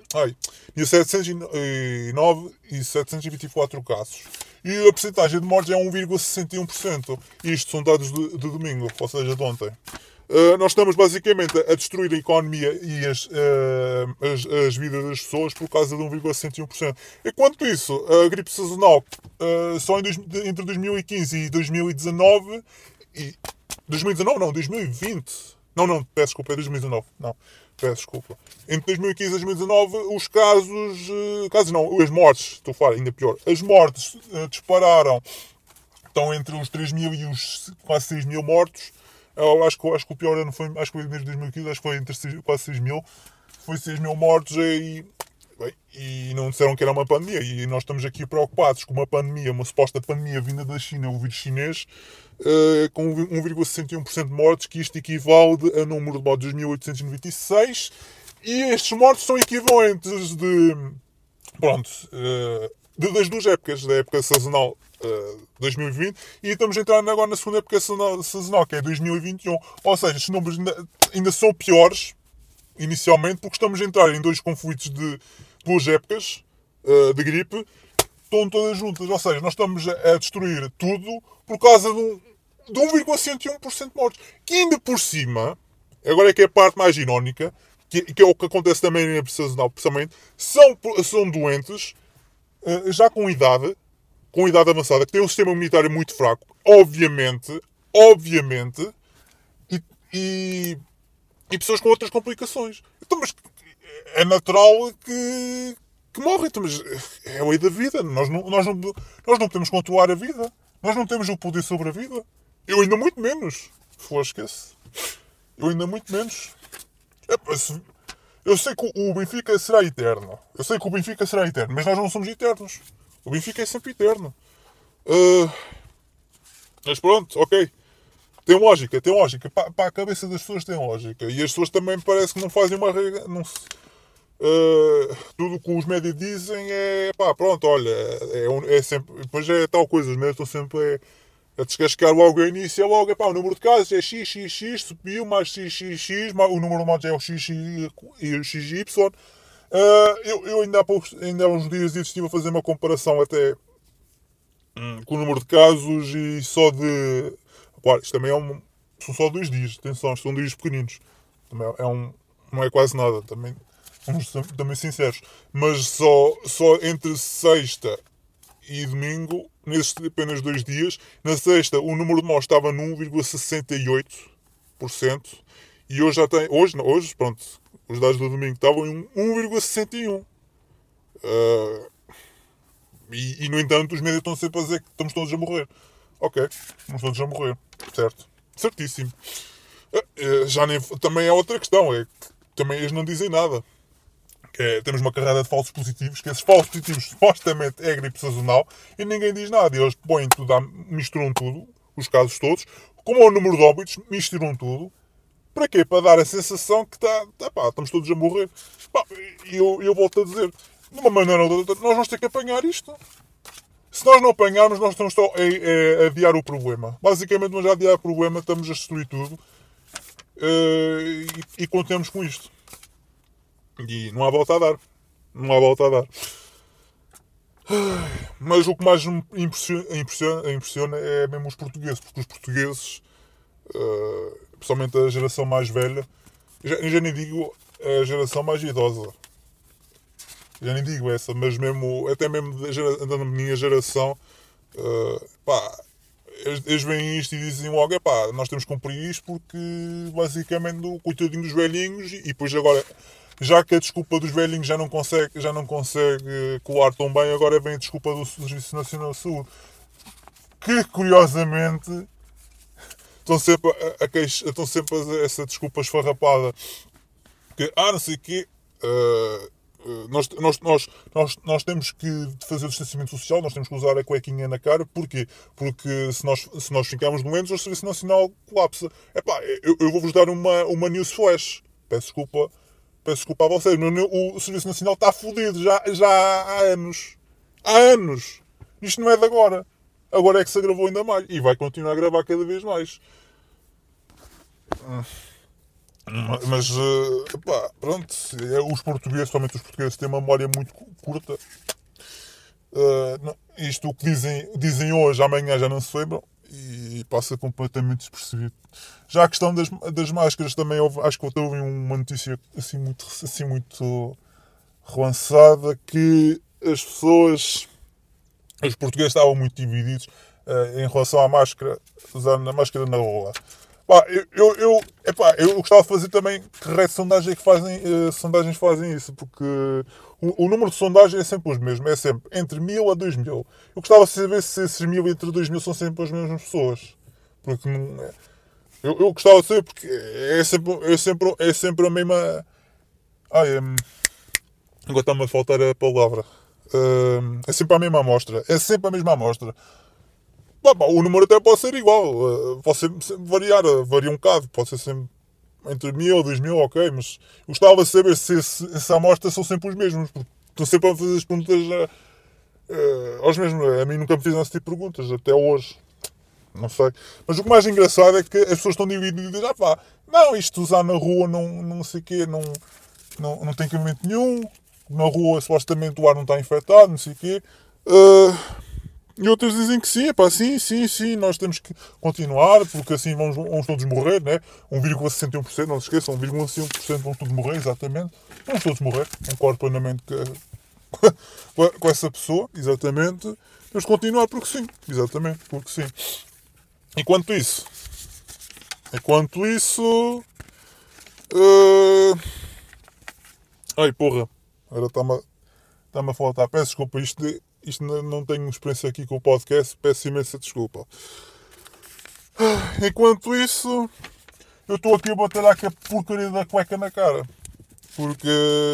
nove e setecentos e vinte e quatro casos. E a porcentagem de mortes é um vírgula sessenta e um por cento. Isto são dados de, de domingo, ou seja, de ontem. Uh, nós estamos basicamente a destruir a economia e as, uh, as, as vidas das pessoas por causa de um vírgula sessenta e um por cento. Enquanto isso, a gripe sazonal, uh, só em dois, entre dois mil e quinze e dois mil e dezanove, e dois mil e dezanove não, dois mil e vinte, não, não, peço desculpa, é dois mil e dezanove, não, peço desculpa. Entre dois mil e quinze e dois mil e dezanove, os casos, uh, casos não, as mortes, estou a falar, ainda pior, as mortes uh, dispararam, estão entre os três mil e os quase seis mil mortos. Eu acho, que, acho que o pior ano foi, acho que foi mesmo dois mil e quinze, acho que foi entre seis, quase seis mil. Foi seis mil mortos e, bem, e não disseram que era uma pandemia. E nós estamos aqui preocupados com uma pandemia, uma suposta pandemia vinda da China, o vírus chinês, uh, com um vírgula sessenta e um por cento de mortes, que isto equivale a número de mortes de dois mil oitocentos e noventa e seis. E estes mortos são equivalentes de, pronto, uh, de, das duas épocas, da época sazonal Uh, dois mil e vinte, e estamos a entrar agora na segunda época sazonal, que é dois mil e vinte e um. Ou seja, estes números ainda, ainda são piores, inicialmente, porque estamos a entrar em dois conflitos de duas épocas uh, de gripe, estão todas juntas. Ou seja, nós estamos a, a destruir tudo por causa de um, de um vírgula cento e um por cento de mortes. Que ainda por cima, agora é que é a parte mais irónica, que, que é o que acontece também na época sazonal, precisamente, são, são doentes, uh, já com idade, com idade avançada, que têm um sistema imunitário muito fraco, obviamente, obviamente, e, e, e pessoas com outras complicações. Então, mas é natural que, que morrem. Então, mas é a lei da vida. Nós não, nós, não, nós não podemos controlar a vida. Nós não temos o poder sobre a vida. Eu ainda muito menos. Fosca-se. Eu ainda muito menos. Eu sei que o Benfica será eterno. Eu sei que o Benfica será eterno, mas nós não somos eternos. O Benfica é sempre eterno. Uh, mas pronto, ok. Tem lógica, tem lógica. Para, para a cabeça das pessoas tem lógica. E as pessoas também parece que não fazem uma regra. Não se, uh, tudo o que os médias dizem é pá, pronto, olha, é, é sempre. Depois é tal coisa, os médias estão sempre a, a descascar logo ao início. É logo, é pá, o número de casos é X, X, X, subiu, mais X, X, X, mais, o número de mortes é o X, X e o X, Y. Uh, eu, eu ainda há, poucos, ainda há uns dias estive a fazer uma comparação até hum, com o número de casos e só de. Claro, isto também é um, são só dois dias, atenção, são dias pequeninos. Também é um, não é quase nada, também, vamos também sinceros. Mas só, só entre sexta e domingo, nesses apenas dois dias, na sexta o número de mortes estava no um vírgula sessenta e oito por cento e hoje já tem. Hoje, não, hoje, pronto. Os dados do domingo estavam em um vírgula sessenta e um. Uh, e, e, no entanto, os médicos estão sempre a dizer que estamos todos a morrer. Ok, estamos todos a morrer. Certo. Certíssimo. Uh, uh, já nem, também é outra questão. É que também eles não dizem nada. Que é, temos uma carrada de falsos positivos, que esses falsos positivos supostamente é gripe sazonal e ninguém diz nada. E eles põem tudo, misturam tudo, os casos todos. Como é o número de óbitos, misturam tudo. Para quê? Para dar a sensação que tá, tá, pá, estamos todos a morrer. E eu, eu volto a dizer, de uma maneira ou de outra, nós vamos ter que apanhar isto. Se nós não apanharmos, nós estamos só a, a, a adiar o problema. Basicamente, nós já adiar o problema, estamos a destruir tudo. Uh, e, e contemos com isto. E não há volta a dar. Não há volta a dar. Mas o que mais me impressiona, impressiona, impressiona é mesmo os portugueses, porque os portugueses, uh, principalmente a geração mais velha, já, eu já nem digo a geração mais idosa, já nem digo essa, mas mesmo, até mesmo da, gera, da minha geração, uh, pá, eles, eles veem isto e dizem logo, é pá, nós temos que cumprir isto porque basicamente o coitadinho dos velhinhos e depois agora, já que a desculpa dos velhinhos já não consegue, já não consegue colar tão bem, agora vem a desculpa do Serviço Nacional de Saúde. Que curiosamente estão sempre a, a queix, estão sempre a essa desculpa esfarrapada. Que, ah, não sei o quê, uh, uh, nós, nós, nós, nós, nós temos que fazer o distanciamento social, nós temos que usar a cuequinha na cara, porquê? Porque se nós, se nós ficarmos doentes, o Serviço Nacional colapsa. Epá, eu, eu vou-vos dar uma, uma news flash. Peço desculpa, peço desculpa a vocês, mas o, o Serviço Nacional está fodido já, já há anos. Há anos. Isto não é de agora. Agora é que se agravou ainda mais. E vai continuar a gravar cada vez mais. Mas, pá, pronto. Os portugueses, somente os portugueses, têm uma memória muito curta. Uh, não, isto o que dizem, dizem hoje, amanhã já não se lembram. E passa completamente despercebido. Já a questão das, das máscaras também, houve, acho que eu ouvi uma notícia assim muito, assim muito relançada, que as pessoas, os portugueses estavam muito divididos uh, em relação à máscara, usar a máscara na rua. Pá, eu, eu, eu, epá, eu gostava de fazer também que raio de sondagem é que fazem, uh, sondagens fazem isso, porque o, o número de sondagem é sempre os mesmos, é sempre entre mil a dois mil. Eu gostava de saber se esses mil entre dois mil são sempre as mesmas pessoas. Porque não, eu, eu gostava de saber, porque é sempre, é sempre, é sempre a mesma. Ai, é, agora está-me a faltar a palavra. Uh, é sempre a mesma amostra. É sempre a mesma amostra. Bah, bah, o número até pode ser igual. Uh, pode ser, sempre variar. Uh, varia um bocado. Pode ser sempre entre mil, dois mil, ok. Mas eu gostava de saber se esse, essa amostra são sempre os mesmos. Porque estou sempre a fazer as perguntas uh, uh, aos mesmos. A mim nunca me fizeram esse tipo de perguntas. Até hoje. Não sei. Mas o que mais engraçado é que as pessoas estão divididas. Ah pá, não, isto usar na rua não, não sei o quê. Não, não, não tem cabimento nenhum. Na rua supostamente o ar não está infectado, não sei o quê. Uh, e outros dizem que sim, pá, sim, sim, sim, nós temos que continuar, porque assim vamos, vamos todos morrer, né? um vírgula sessenta e um por cento, não se esqueçam, um vírgula sessenta e um por cento vamos todos morrer, exatamente. Vamos todos morrer, concordo plenamente com, com essa pessoa, exatamente. Temos que continuar porque sim, exatamente, porque sim. Enquanto isso, enquanto isso... Uh... Ai, porra. Agora está-me a, a faltar. Peço desculpa. Isto, isto não tenho experiência aqui com o podcast. Peço imensa desculpa. Enquanto isso, eu estou aqui a batalhar com a porcaria da cueca na cara. Porque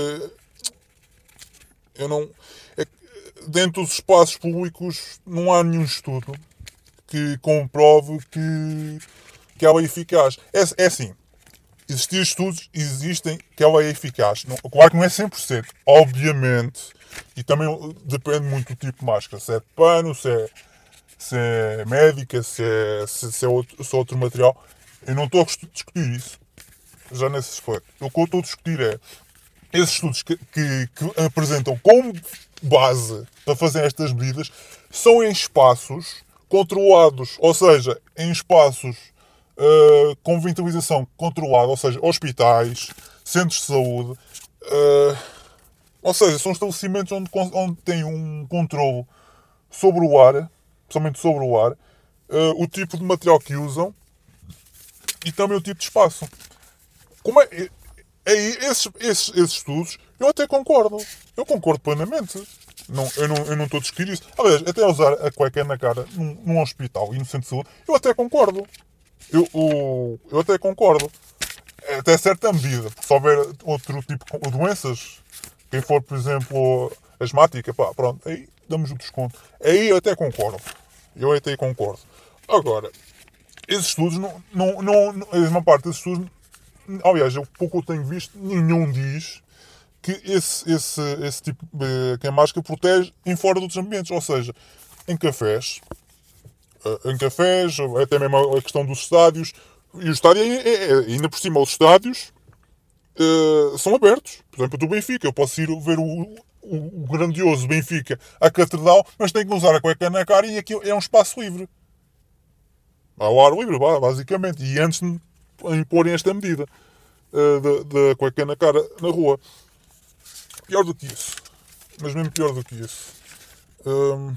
eu não... É, dentro dos espaços públicos não há nenhum estudo que comprove que, que ela é eficaz. É, é assim. Existir estudos, existem, que ela é eficaz. Não, claro que não é cem por cento, obviamente. E também depende muito do tipo de máscara. Se é de pano, se é, se é médica, se é, se, se é, outro, se é outro material. Eu não estou a discutir isso. Já nesse aspecto. O que eu estou a discutir é esses estudos que, que, que apresentam como base para fazer estas medidas são em espaços controlados. Ou seja, em espaços Uh, com ventilação controlada, ou seja, hospitais, centros de saúde, uh, ou seja, são estabelecimentos onde, onde tem um controle sobre o ar, principalmente sobre o ar, uh, o tipo de material que usam e também o tipo de espaço. Como é, é, é esses, esses, esses estudos, eu até concordo, eu concordo plenamente. Não, eu, não, eu não estou a discutir isso. Aliás, até usar a cueca na cara num, num hospital e no centro de saúde, eu até concordo. Eu, eu, eu até concordo. Até certa medida. Porque se houver outro tipo de doenças, quem for, por exemplo, asmática, pá, pronto, aí damos o desconto. Aí eu até concordo. Eu até concordo. Agora, esses estudos, não, não, não, a mesma parte desses estudos, aliás, eu pouco eu tenho visto, nenhum diz que esse, esse, esse tipo de que a máscara protege em fora de outros ambientes. Ou seja, em cafés, em cafés, até mesmo a questão dos estádios. E os estádios, ainda por cima, os estádios uh, são abertos. Por exemplo, do Benfica, eu posso ir ver o, o, o grandioso Benfica à Catedral, mas tem que usar a cueca na cara e aquilo é um espaço livre. Ao ar livre, basicamente. E antes de imporem esta medida uh, da, da cueca na cara na rua. Pior do que isso. Mas mesmo pior do que isso. Um...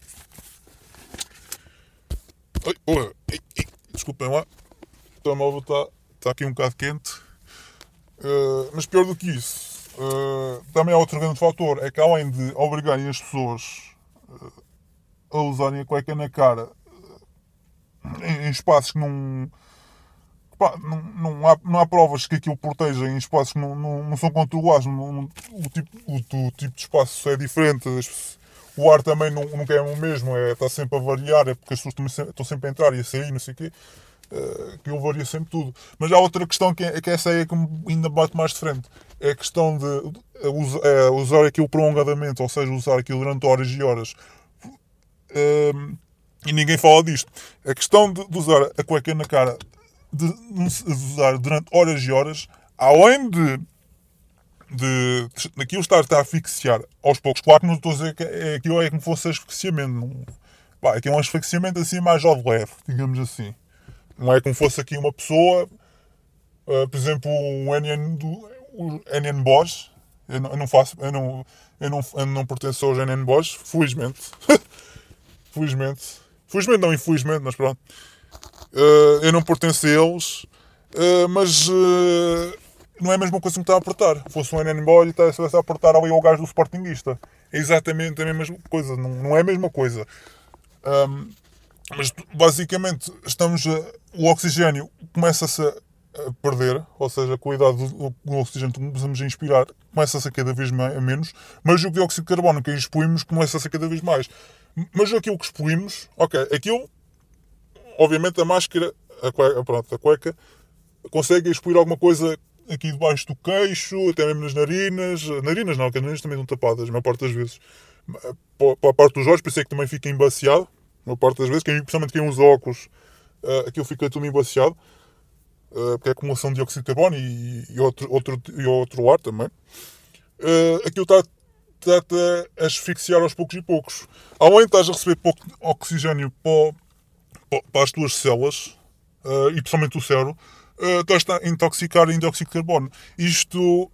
Ai, porra. Ai, ai, desculpem lá. O telemóvel está tá aqui um bocado quente. Uh, mas pior do que isso. Uh, também há outro grande fator. É que além de obrigarem as pessoas uh, a usarem a cueca na cara uh, em, em espaços que não... Pá, não, não, há, não há provas que aquilo proteja em espaços que não, não, não são controlados. Não, não, o, tipo, o, o tipo de espaço é diferente. O ar também não, nunca é o mesmo. É, está sempre a variar. É porque as pessoas também sempre, estão sempre a entrar e a sair, não sei o quê. Uh, que ele varia sempre tudo. Mas há outra questão que é que essa é que ainda bate mais de frente. É a questão de, de usar, é, usar aquilo prolongadamente. Ou seja, usar aquilo durante horas e horas. Uh, e ninguém fala disto. A questão de, de usar a cueca na cara... De, de usar durante horas e horas, além de, de, de aquilo estar a asfixiar aos poucos. Claro que não estou a dizer que é, aquilo é como fosse asfixiamento. Não, pá, aquilo é um asfixiamento assim mais ao de leve, digamos assim. Não é como fosse aqui uma pessoa, uh, por exemplo, um N N do o N N Bosch. Eu não, eu não faço, eu não, eu não, eu não pertenço aos N N Bosch, felizmente. felizmente. Felizmente não, infelizmente, mas pronto. Uh, eu não pertenço a eles, uh, mas uh, não é a mesma coisa que me está a apertar. Se fosse um N N Boy e está a apertar ali ao gajo do Sportingista. É exatamente a mesma coisa, não, não é a mesma coisa. Um, mas basicamente estamos a, o oxigênio começa-se a perder, ou seja, a qualidade do, do oxigênio que começamos a inspirar começa-se a cada vez mais, a menos, mas o dióxido de carbono que expuímos começa-se a cada vez mais. Mas aquilo que expuímos, ok, aquilo... Obviamente a máscara, a cueca, pronto, a cueca, consegue expuir alguma coisa aqui debaixo do queixo, até mesmo nas narinas. Narinas não, porque as narinas também estão tapadas, a maior parte das vezes. Para a parte dos olhos, pensei que também fica embaciado, a maior parte das vezes, quem, principalmente quem usa óculos, aquilo fica tudo embaciado, porque é acumulação de dióxido de carbono e, e, outro, outro, e outro ar também. Aquilo está está a asfixiar aos poucos e poucos. Além de estás a receber pouco oxigênio para para as tuas células, uh, e principalmente o cérebro, uh, estás a intoxicar em dióxido de carbono. Isto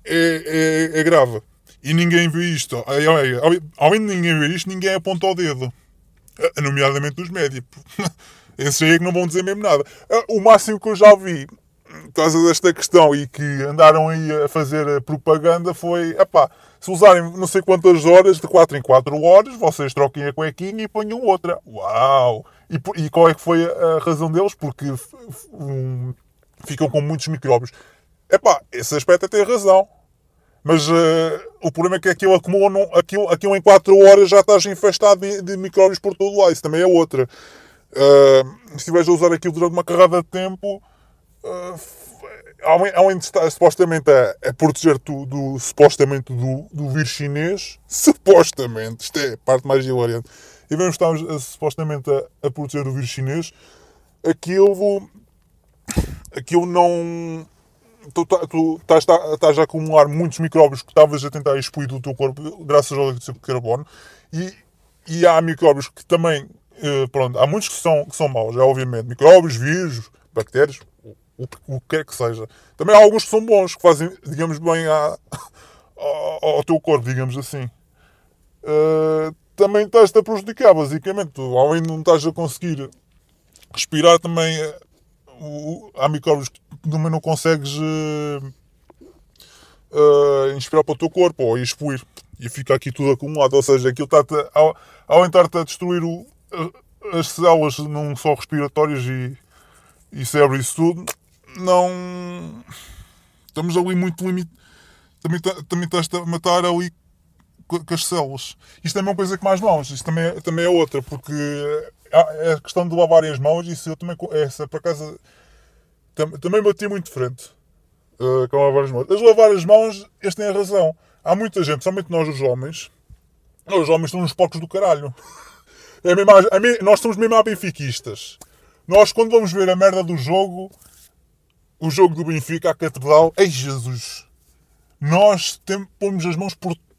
é, é, é grave. E ninguém vê isto. Além de ninguém ver isto, ninguém aponta o dedo. Uh, nomeadamente os médicos. Esses aí é que não vão dizer mesmo nada. Uh, o máximo que eu já vi, por causa desta questão, e que andaram aí a fazer propaganda, foi, epá, se usarem não sei quantas horas, de quatro em quatro horas, vocês troquem a cuequinha e ponham outra. Uau! E, e qual é que foi a razão deles? Porque um, ficam com muitos micróbios. Epá, esse aspecto tem razão. Mas uh, o problema é que aquilo acumula, não, aquilo, aquilo em quatro horas já estás infestado de, de micróbios por todo lado. Isso também é outra. Uh, se estiveres a usar aquilo durante uma carrada de tempo, uh, além, além de estar supostamente a, a proteger-te do, do, supostamente do, do vírus chinês, supostamente, isto é a parte mais hilariante, e vamos estar a, supostamente a, a proteger do vírus chinês, aquilo, aquilo não... Tu, tu estás, estás a acumular muitos micróbios que estavas a tentar expuir do teu corpo graças ao dióxido de carbono, e, e há micróbios que também, pronto, há muitos que são, que são maus, é, obviamente, micróbios, vírus, bactérias, o, o que quer que seja. Também há alguns que são bons, que fazem, digamos, bem à, ao, ao teu corpo, digamos assim. Uh, também estás-te a prejudicar, basicamente. Tu, além de não estás a conseguir respirar, também uh, há micróbios que também não consegues uh, uh, inspirar para o teu corpo ou expuir. E fica aqui tudo acumulado. Ou seja, aquilo está-te, ao, ao entrar-te a destruir o, as células não só respiratórias e, e cérebro e isso tudo, não... Estamos ali muito limite. Também, também estás a matar ali com as células. Isto também é uma coisa que mais mãos. Isto também é, também é outra, porque é a questão de lavarem as mãos, isso eu também, essa por acaso, também bati muito de frente uh, com lavar as mãos. As lavar as mãos, este tem a razão. Há muita gente, somente nós os homens, nós os homens estamos uns porcos do caralho. É mesmo, é, nós somos mesmo a benfiquistas. Nós, quando vamos ver a merda do jogo, o jogo do Benfica, a Catedral, ei Jesus, nós tem, pomos as mãos por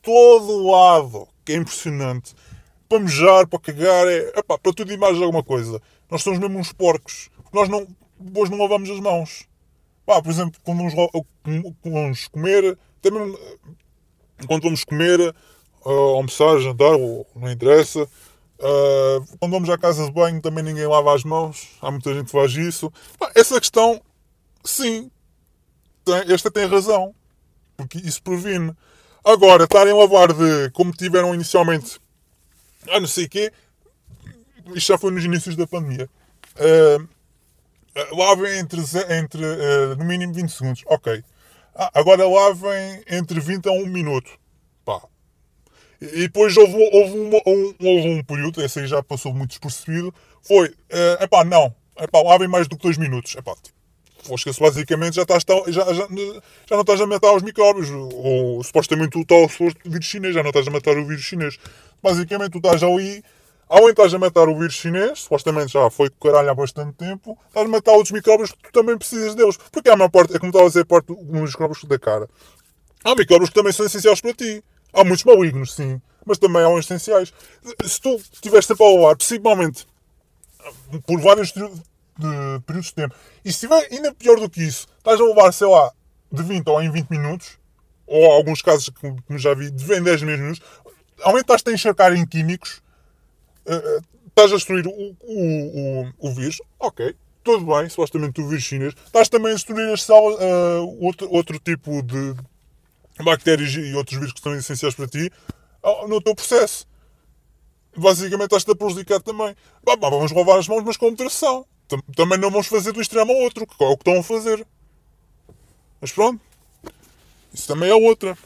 todo o lado, que é impressionante. Para mejar, para cagar, é, epá, para tudo e mais alguma coisa. Nós somos mesmo uns porcos. Nós não, depois não lavamos as mãos. Pá, por exemplo, quando vamos, quando vamos comer, até mesmo quando vamos comer, uh, almoçar, jantar, ou, não interessa. Uh, quando vamos à casa de banho também ninguém lava as mãos. Há muita gente que faz isso. Pá, essa questão, sim, tem, esta tem razão. Porque isso previne. Agora, estarem a lavar de como tiveram inicialmente, ah, não sei o quê, isto já foi nos inícios da pandemia. Uh, uh, lavem entre, entre uh, no mínimo vinte segundos. Ok. Ah, agora lavem entre vinte a um minuto. Pá. E, e depois houve, houve, uma, um, houve um período, esse aí já passou muito despercebido, foi, uh, epá, não, epá, lavem mais do que dois minutos. Epá, Fosca-se basicamente já, estás, já, já, já não estás a matar os micróbios. Ou supostamente tu estás o vírus chinês, já não estás a matar o vírus chinês. Basicamente tu estás ali, além de estás a matar o vírus chinês, supostamente já foi com caralho há bastante tempo, estás a matar outros micróbios que tu também precisas deles. Porque há uma parte, é como estava a dizer, a parte dos micróbios da cara. Há micróbios que também são essenciais para ti. Há muitos malignos, sim, mas também há uns essenciais. Se tu estiveres sempre a lavar, principalmente por vários de períodos de tempo. E se estiver ainda pior do que isso, estás a levar, sei lá, de vinte ou em vinte minutos, ou alguns casos que como já vi, de dez minutos, aumento estás-te a encharcar em químicos, uh, estás a destruir o, o, o, o vírus, ok, tudo bem, supostamente o vírus chinês, estás também a destruir as células, uh, outro, outro tipo de bactérias e outros vírus que são essenciais para ti, uh, no teu processo. Basicamente estás-te a prejudicar também. Bah, bah, vamos lavar as mãos, mas com moderação. Também não vamos fazer do extremo ao outro, que é o que estão a fazer. Mas pronto. Isso também é outra.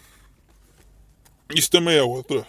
Isso também é outra.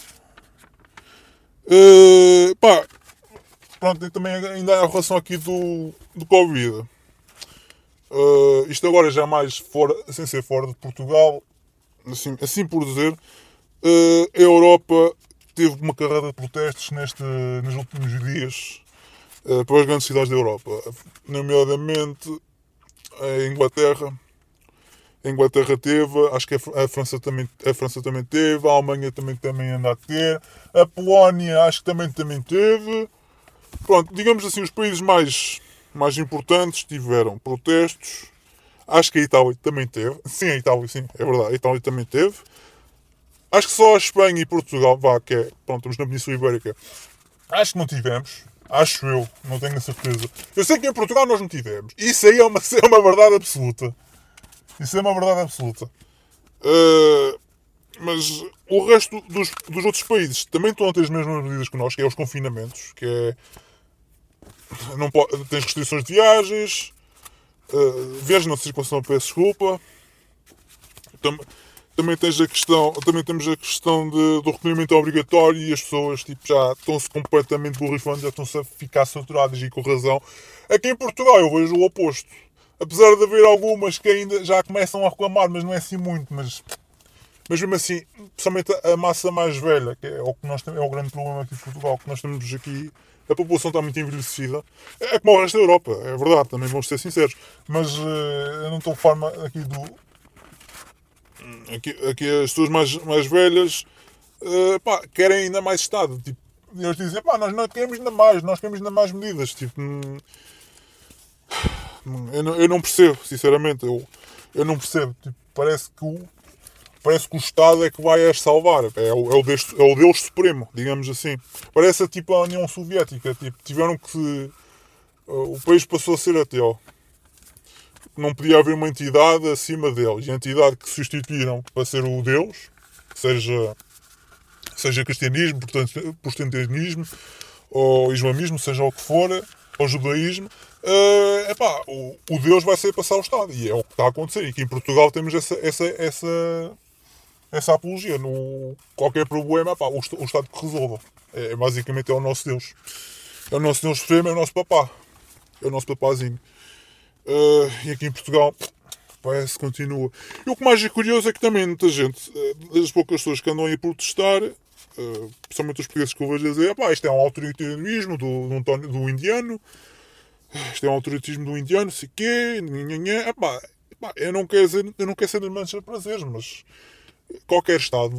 Uh, pá. Pronto, e também ainda há a relação aqui do, do Covid. Uh, isto agora já mais fora, sem ser fora de Portugal, assim, assim por dizer, uh, a Europa teve uma carrada de protestos neste, nos últimos dias uh, pelas grandes cidades da Europa, nomeadamente a Inglaterra. A Inglaterra teve, acho que a França também, a França também teve, a Alemanha também, também anda a ter, a Polónia acho que também, também teve. Pronto, digamos assim, os países mais, mais importantes tiveram protestos. Acho que a Itália também teve. Sim, a Itália, sim, é verdade, a Itália também teve. Acho que só a Espanha e Portugal, vá, que é, pronto, estamos na Península Ibérica, acho que não tivemos. Acho eu, não tenho a certeza. Eu sei que em Portugal nós não tivemos. Isso aí é uma, é uma verdade absoluta. Isso é uma verdade absoluta. Uh, mas o resto dos, dos outros países também estão a ter as mesmas medidas que nós, que é os confinamentos, que é... Não pode, tens restrições de viagens, uh, viagens na circulação, peço desculpa. Tam, também, tens a questão, também temos a questão de, do recolhimento obrigatório e as pessoas tipo, já estão-se completamente borrifando, já estão-se a ficar saturadas e com razão. Aqui em Portugal eu vejo o oposto. Apesar de haver algumas que ainda já começam a reclamar, mas não é assim muito, mas, mas mesmo assim, principalmente a massa mais velha, que é o, que nós, é o grande problema aqui em Portugal, que nós temos aqui, a população está muito envelhecida, é como o resto da Europa, é verdade, também vamos ser sinceros, mas uh, eu não estou de forma aqui do... Aqui, aqui as pessoas mais, mais velhas uh, pá, querem ainda mais Estado, tipo, eles dizem, pá, nós não queremos ainda mais, nós queremos ainda mais medidas, tipo... Hum, Eu não, eu não percebo, sinceramente. Eu, eu não percebo. Tipo, parece, que o, parece que o Estado é que vai as salvar. É o, é, o Deus, é o Deus Supremo, digamos assim. Parece tipo a União Soviética. Tipo, tiveram que. Uh, o país passou a ser ateu. Não podia haver uma entidade acima deles. E a entidade que substituíram para ser o Deus, seja, seja cristianismo, portanto, protestantismo, ou islamismo, seja o que for, ou judaísmo. Uh, epá, o, o Deus vai ser passar ao Estado e é o que está a acontecer. E aqui em Portugal temos essa, essa, essa, essa apologia. No, qualquer problema, epá, o, o Estado que resolva. É, basicamente é o nosso Deus. É o nosso Deus Supremo, é o nosso papá. É o nosso papazinho. Uh, e aqui em Portugal parece que continua. E o que mais é curioso é que também muita gente, das poucas pessoas que andam aí a protestar, uh, principalmente os portugueses que eu vejo dizer, epá, isto é um autoritarismo do, do, do indiano. Isto é um autoritarismo do indiano, sei quê, nhanhanhã. Epá, epá, eu não quero dizer, eu não quero ser de mancha de prazeres, mas qualquer Estado,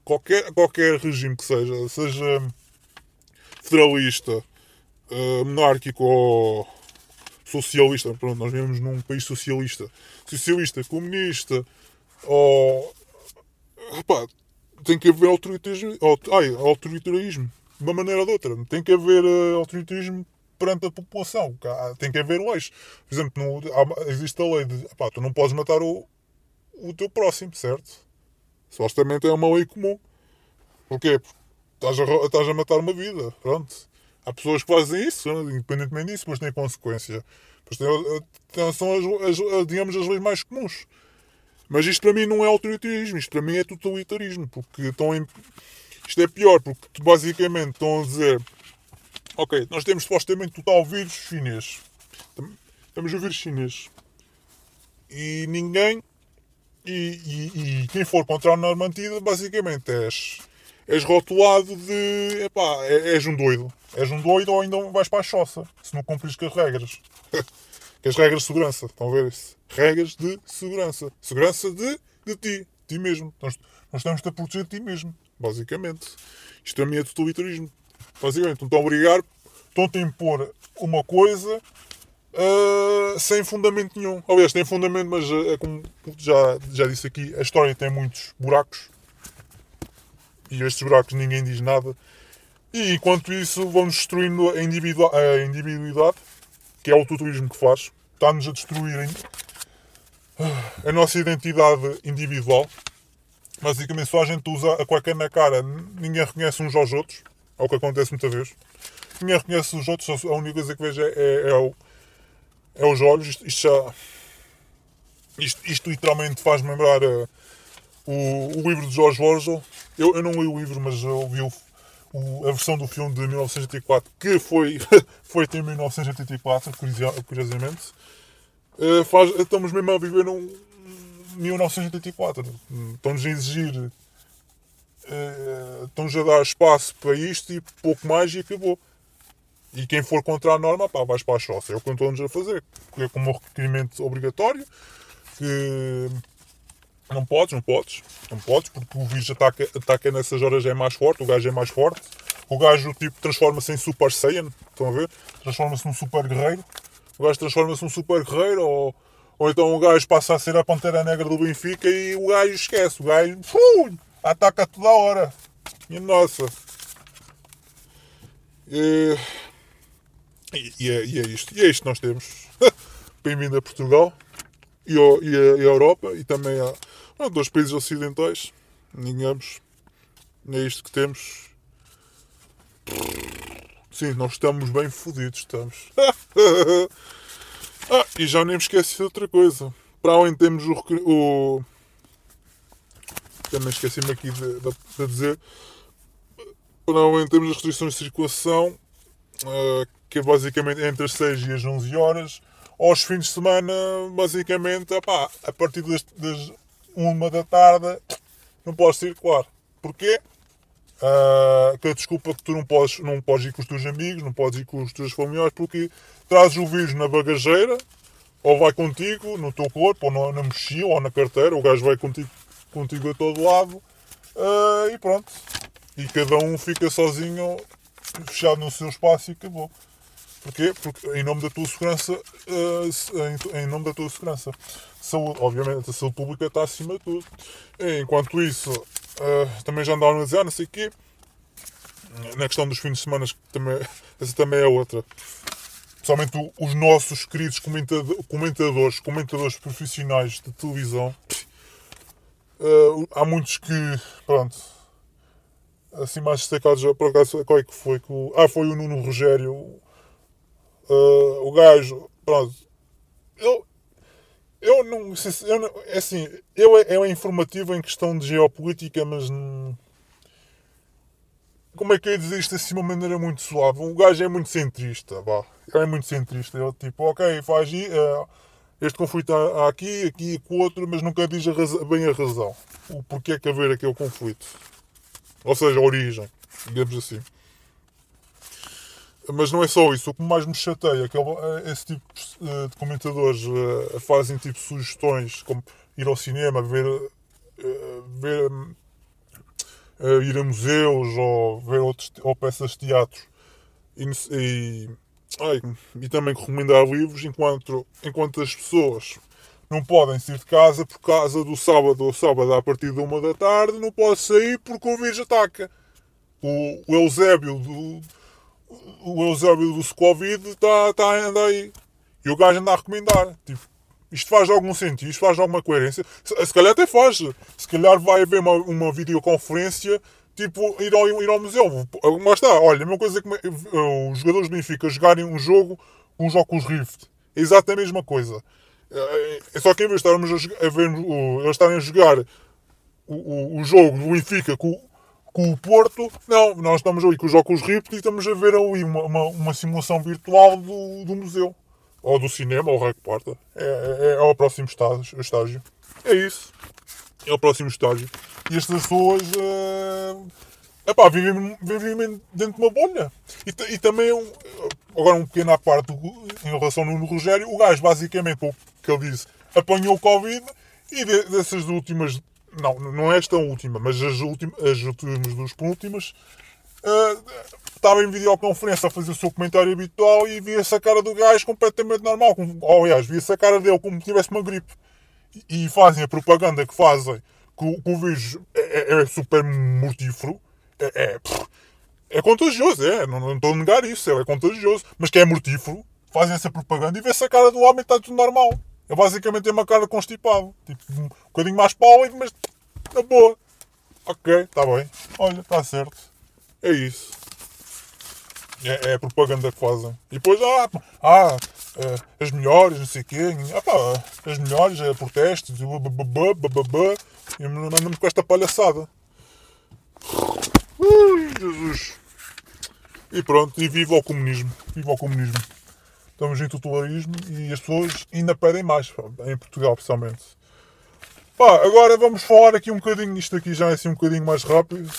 qualquer, qualquer regime que seja, seja federalista, uh, monárquico ou socialista, pronto, nós vivemos num país socialista, socialista, comunista, ou... Epá, tem que haver autoritarismo, ai, autoritarismo, de uma maneira ou de outra. Tem que haver uh, autoritarismo perante a população. Tem que haver leis. Por exemplo, no, há, existe a lei de... Epá, tu não podes matar o, o teu próximo, certo? Supostamente é uma lei comum. Porquê? Porque estás a, estás a matar uma vida. Pronto. Há pessoas que fazem isso, independentemente disso, mas tem consequência. Pois tem, são as, as, digamos, as leis mais comuns. Mas isto para mim não é autoritarismo, isto para mim é totalitarismo. Porque estão em... Isto é pior, porque basicamente estão a dizer: ok, nós temos supostamente total vírus chinês. Temos o vírus chinês. E ninguém... E, e, e quem for contra a normativa, basicamente és, és rotulado de... Epá, és um doido. És um doido ou ainda vais para a choça, se não cumprires com as regras. Que as regras de segurança, estão a ver isso? Regras de segurança. Segurança de, de ti, ti mesmo. Nós, nós estamos a proteger de ti mesmo, basicamente. Isto para mim é totalitarismo. Basicamente, estão a obrigar, estão-te a impor uma coisa uh, sem fundamento nenhum. Aliás, tem fundamento, mas uh, é como já, já disse aqui, a história tem muitos buracos. E estes buracos ninguém diz nada. E enquanto isso, vamos destruindo a individualidade, que é o totalitarismo que faz. Está-nos a destruir a nossa identidade individual. Basicamente, só a gente usa a cueca na cara, ninguém reconhece uns aos outros. É o que acontece muitas vezes. Ninguém reconhece os outros, a única coisa que vejo é, é, é, o, é os olhos. Isto, isto já... Isto, isto literalmente faz-me lembrar uh, o, o livro de George Orwell. Eu, eu não li o livro, mas eu vi o, o, a versão do filme de mil novecentos e oitenta e quatro, que foi feita em mil novecentos e oitenta e quatro, curiosamente. Uh, faz, estamos mesmo a viver num mil novecentos e oitenta e quatro. Estão-nos a exigir, uh, estão-nos a dar espaço para isto e pouco mais e acabou. E quem for contra a norma, pá, vais para a choça. É o que estão-nos a fazer. É como um requerimento obrigatório. Que não podes, não podes. Não podes, porque o vírus ataca, ataca nessas horas, é mais forte. O gajo é mais forte. O gajo, tipo, transforma-se em Super Saiyan. Estão a ver? Transforma-se num super guerreiro. O gajo transforma-se num super guerreiro. Ou, ou então o gajo passa a ser a Pantera Negra do Benfica e o gajo esquece. O gajo ui, ataca toda a hora. Minha nossa. E, e, é, e é isto. E é isto que nós temos. Bem-vindo a Portugal. E a, e a Europa. E também a, a dois países ocidentais. Digamos. É isto que temos. Sim, nós estamos bem fodidos. Estamos. Ah, e já nem me esqueci de outra coisa. Para além temos o... o também esqueci-me aqui de, de, de dizer. Para além temos as restrições de circulação, uh, que é basicamente entre as seis e as onze horas. Aos fins de semana, basicamente, opá, a partir das, das uma da tarde, não podes circular. Porquê? Uh, que a desculpa que tu não podes, não podes ir com os teus amigos, não podes ir com os teus familiares, porque trazes o vírus na bagageira, ou vai contigo, no teu corpo, ou na, na mochila, ou na carteira, o gajo vai contigo, contigo a todo lado, uh, e pronto. E cada um fica sozinho, fechado no seu espaço e acabou. Porquê? Porque em nome da tua segurança, uh, em, em nome da tua segurança. Saúde, obviamente, a saúde pública está acima de tudo. Enquanto isso, uh, também já andaram a dizer, não sei o quê, na questão dos fins de semana, também, essa também é outra. Principalmente os nossos queridos comentadores, comentadores profissionais de televisão. Uh, há muitos que, pronto, assim mais destacados, por acaso, qual é que foi? Ah, foi o Nuno Rogério, uh, o gajo, pronto. Eu, eu não sei se, eu não, é assim, eu é, é informativo em questão de geopolítica, mas não, como é que eu ia dizer isto assim de uma maneira muito suave? O gajo é muito centrista, vá. Ele é muito centrista. Ele tipo, ok, faz uh, este conflito há aqui, aqui e com o outro, mas nunca diz a razão, bem a razão. O porquê que haver aquele conflito. Ou seja, a origem, digamos assim. Mas não é só isso. O que mais me chateia é que esse tipo de comentadores uh, fazem tipo sugestões, como ir ao cinema, ver... Uh, ver uh, ir a museus ou ver outros, ou peças de teatro e, e, ai, e também recomendar livros enquanto, enquanto as pessoas não podem sair de casa por causa do sábado ou sábado a partir de uma da tarde, não pode sair porque o vírus ataca. O, o Eusébio do o Eusébio do Covid está tá a andar aí. E o gajo anda a recomendar. Tipo, isto faz algum sentido? Isto faz alguma coerência? Se, se calhar até faz. Se calhar vai haver uma, uma videoconferência, tipo, ir ao, ir ao museu. Mas está, olha, a mesma coisa que os jogadores do Benfica jogarem um jogo com os óculos Rift. É exatamente a mesma coisa. É só que em vez de estarmos a, a ver, eles estarem a jogar o, o, o jogo do Benfica com, com o Porto, não, nós estamos ali com os óculos Rift e estamos a ver ali uma, uma, uma simulação virtual do, do museu. Ou do cinema, ou o que importa. É, é, é o próximo estágio, estágio. É isso. É o próximo estágio. E estas pessoas uh, epá, vivem, vivem dentro de uma bolha. E, e também, um, agora um pequeno à parte em relação ao Nuno Rogério, o gajo basicamente, o que ele disse, apanhou o Covid e de, dessas últimas, não, não é esta última, mas as últimas, as últimas duas penúltimas, uh, estava em videoconferência a fazer o seu comentário habitual e via-se a cara do gajo completamente normal. Ou, aliás, via-se a cara dele como se tivesse uma gripe. E fazem a propaganda que fazem, que, que o vírus é, é, é super mortífero. É, é, é contagioso, é. Não, não estou a negar isso, é contagioso. Mas que é mortífero. Fazem essa propaganda e vê-se a cara do homem e está tudo normal. É basicamente uma cara constipado. Tipo, um bocadinho mais pálido, mas na boa. Ok, está bem. Olha, está certo. É isso. É, é a propaganda que fazem. E depois, ah, ah as melhores, não sei o quê. Ah, pá, as melhores, é, protestos, e e mandamos com esta palhaçada. Ui, Jesus. E pronto, e viva o comunismo. Viva o comunismo. Estamos em totalitarismo e as pessoas ainda pedem mais, pá, em Portugal, principalmente. Pá, agora vamos falar aqui um bocadinho, isto aqui já é assim um bocadinho mais rápido.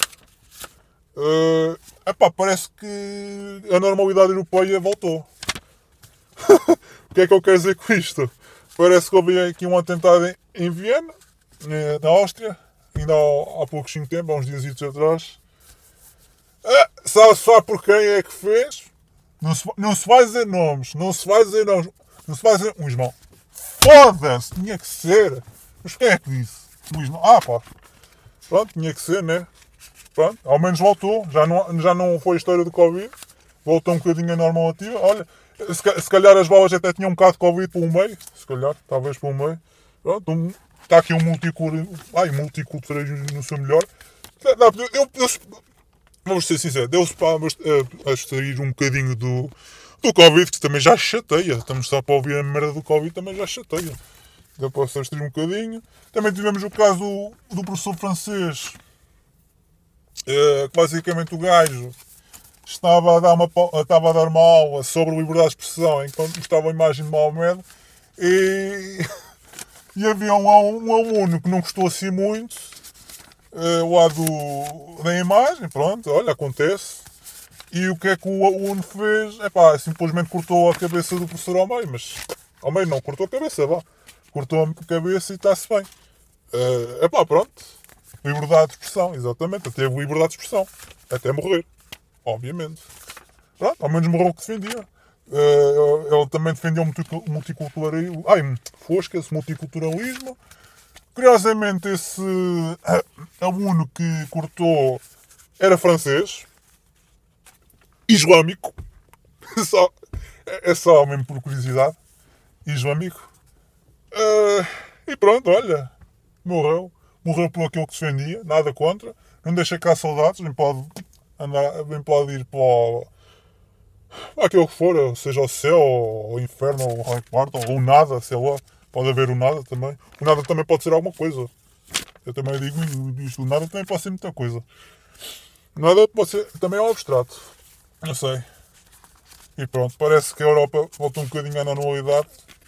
Uh, epá, parece que a normalidade europeia voltou. O que é que eu quero dizer com isto? Parece que houve aqui um atentado em, em Viena, na Áustria, ainda há, há pouquinho tempo, há uns dias atrás. Ah, sabe só por quem é que fez? Não se, não se vai dizer nomes, não se vai dizer nomes, não se vai dizer um irmão. Foda-se, tinha que ser. Mas quem é que disse? Um irmão. Ah, pá. Pronto, tinha que ser, né? Pronto, ao menos voltou. Já não, já não foi a história do Covid. Voltou um bocadinho a normativa. Olha, se, se calhar as balas até tinham um bocado de Covid por um meio. Se calhar, talvez por um meio. Pronto, um, está aqui um multiculturalismo. Ai, multiculturalismo no seu melhor. Eu, eu, vamos ser sinceros, deu-se para abstrair um bocadinho do, do Covid, que também já chateia. Estamos só para ouvir a merda do Covid, também já chateia. Deu para abstrair um bocadinho. Também tivemos o caso do, do professor francês. Uh, que basicamente o gajo estava a, dar uma, estava a dar uma aula sobre liberdade de expressão enquanto mostrava a imagem de Maomé e, e havia um, um aluno que não gostou assim muito uh, lá do, da imagem, pronto, olha, acontece. E o que é que o aluno fez? Epá, simplesmente cortou a cabeça do professor ao meio, mas ao meio não, cortou a cabeça, vá. Cortou a cabeça e está-se bem. Uh, epá, pronto. Liberdade de expressão, exatamente. Teve liberdade de expressão. Até morrer. Obviamente. Pronto, ao menos morreu o que defendia. Uh, ele também defendia o multiculturalismo. Ai, fosca, esse multiculturalismo. Curiosamente, esse uh, aluno que cortou era francês. Islâmico. Só, é só mesmo por curiosidade. Islâmico. Uh, e pronto, olha. Morreu. Morreu por aquilo que defendia, nada contra. Não deixa cá saudades, nem pode andar, nem pode ir para, o, para aquilo que for, seja o céu, ou o inferno, ou o quarto, ou o nada, sei lá. Pode haver o nada também. O nada também pode ser alguma coisa. Eu também digo isto, o nada também pode ser muita coisa. O nada pode ser, também é um abstrato. Não sei. E pronto, parece que a Europa voltou um bocadinho à normalidade.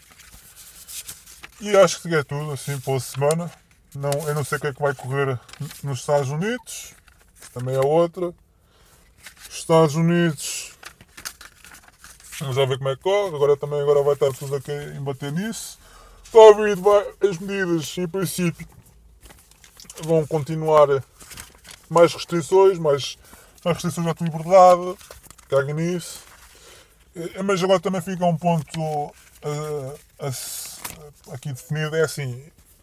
E acho que é tudo, assim, pela semana. Não, eu não sei o que é que vai correr nos Estados Unidos. Também é outra. Os Estados Unidos. Vamos já ver como é que corre. Agora também agora vai estar tudo aqui a embater nisso. Covid vai, as medidas, em princípio, vão continuar mais restrições, mais, mais restrições à tua liberdade, caga nisso. Mas agora também fica um ponto uh, a, aqui definido, é assim,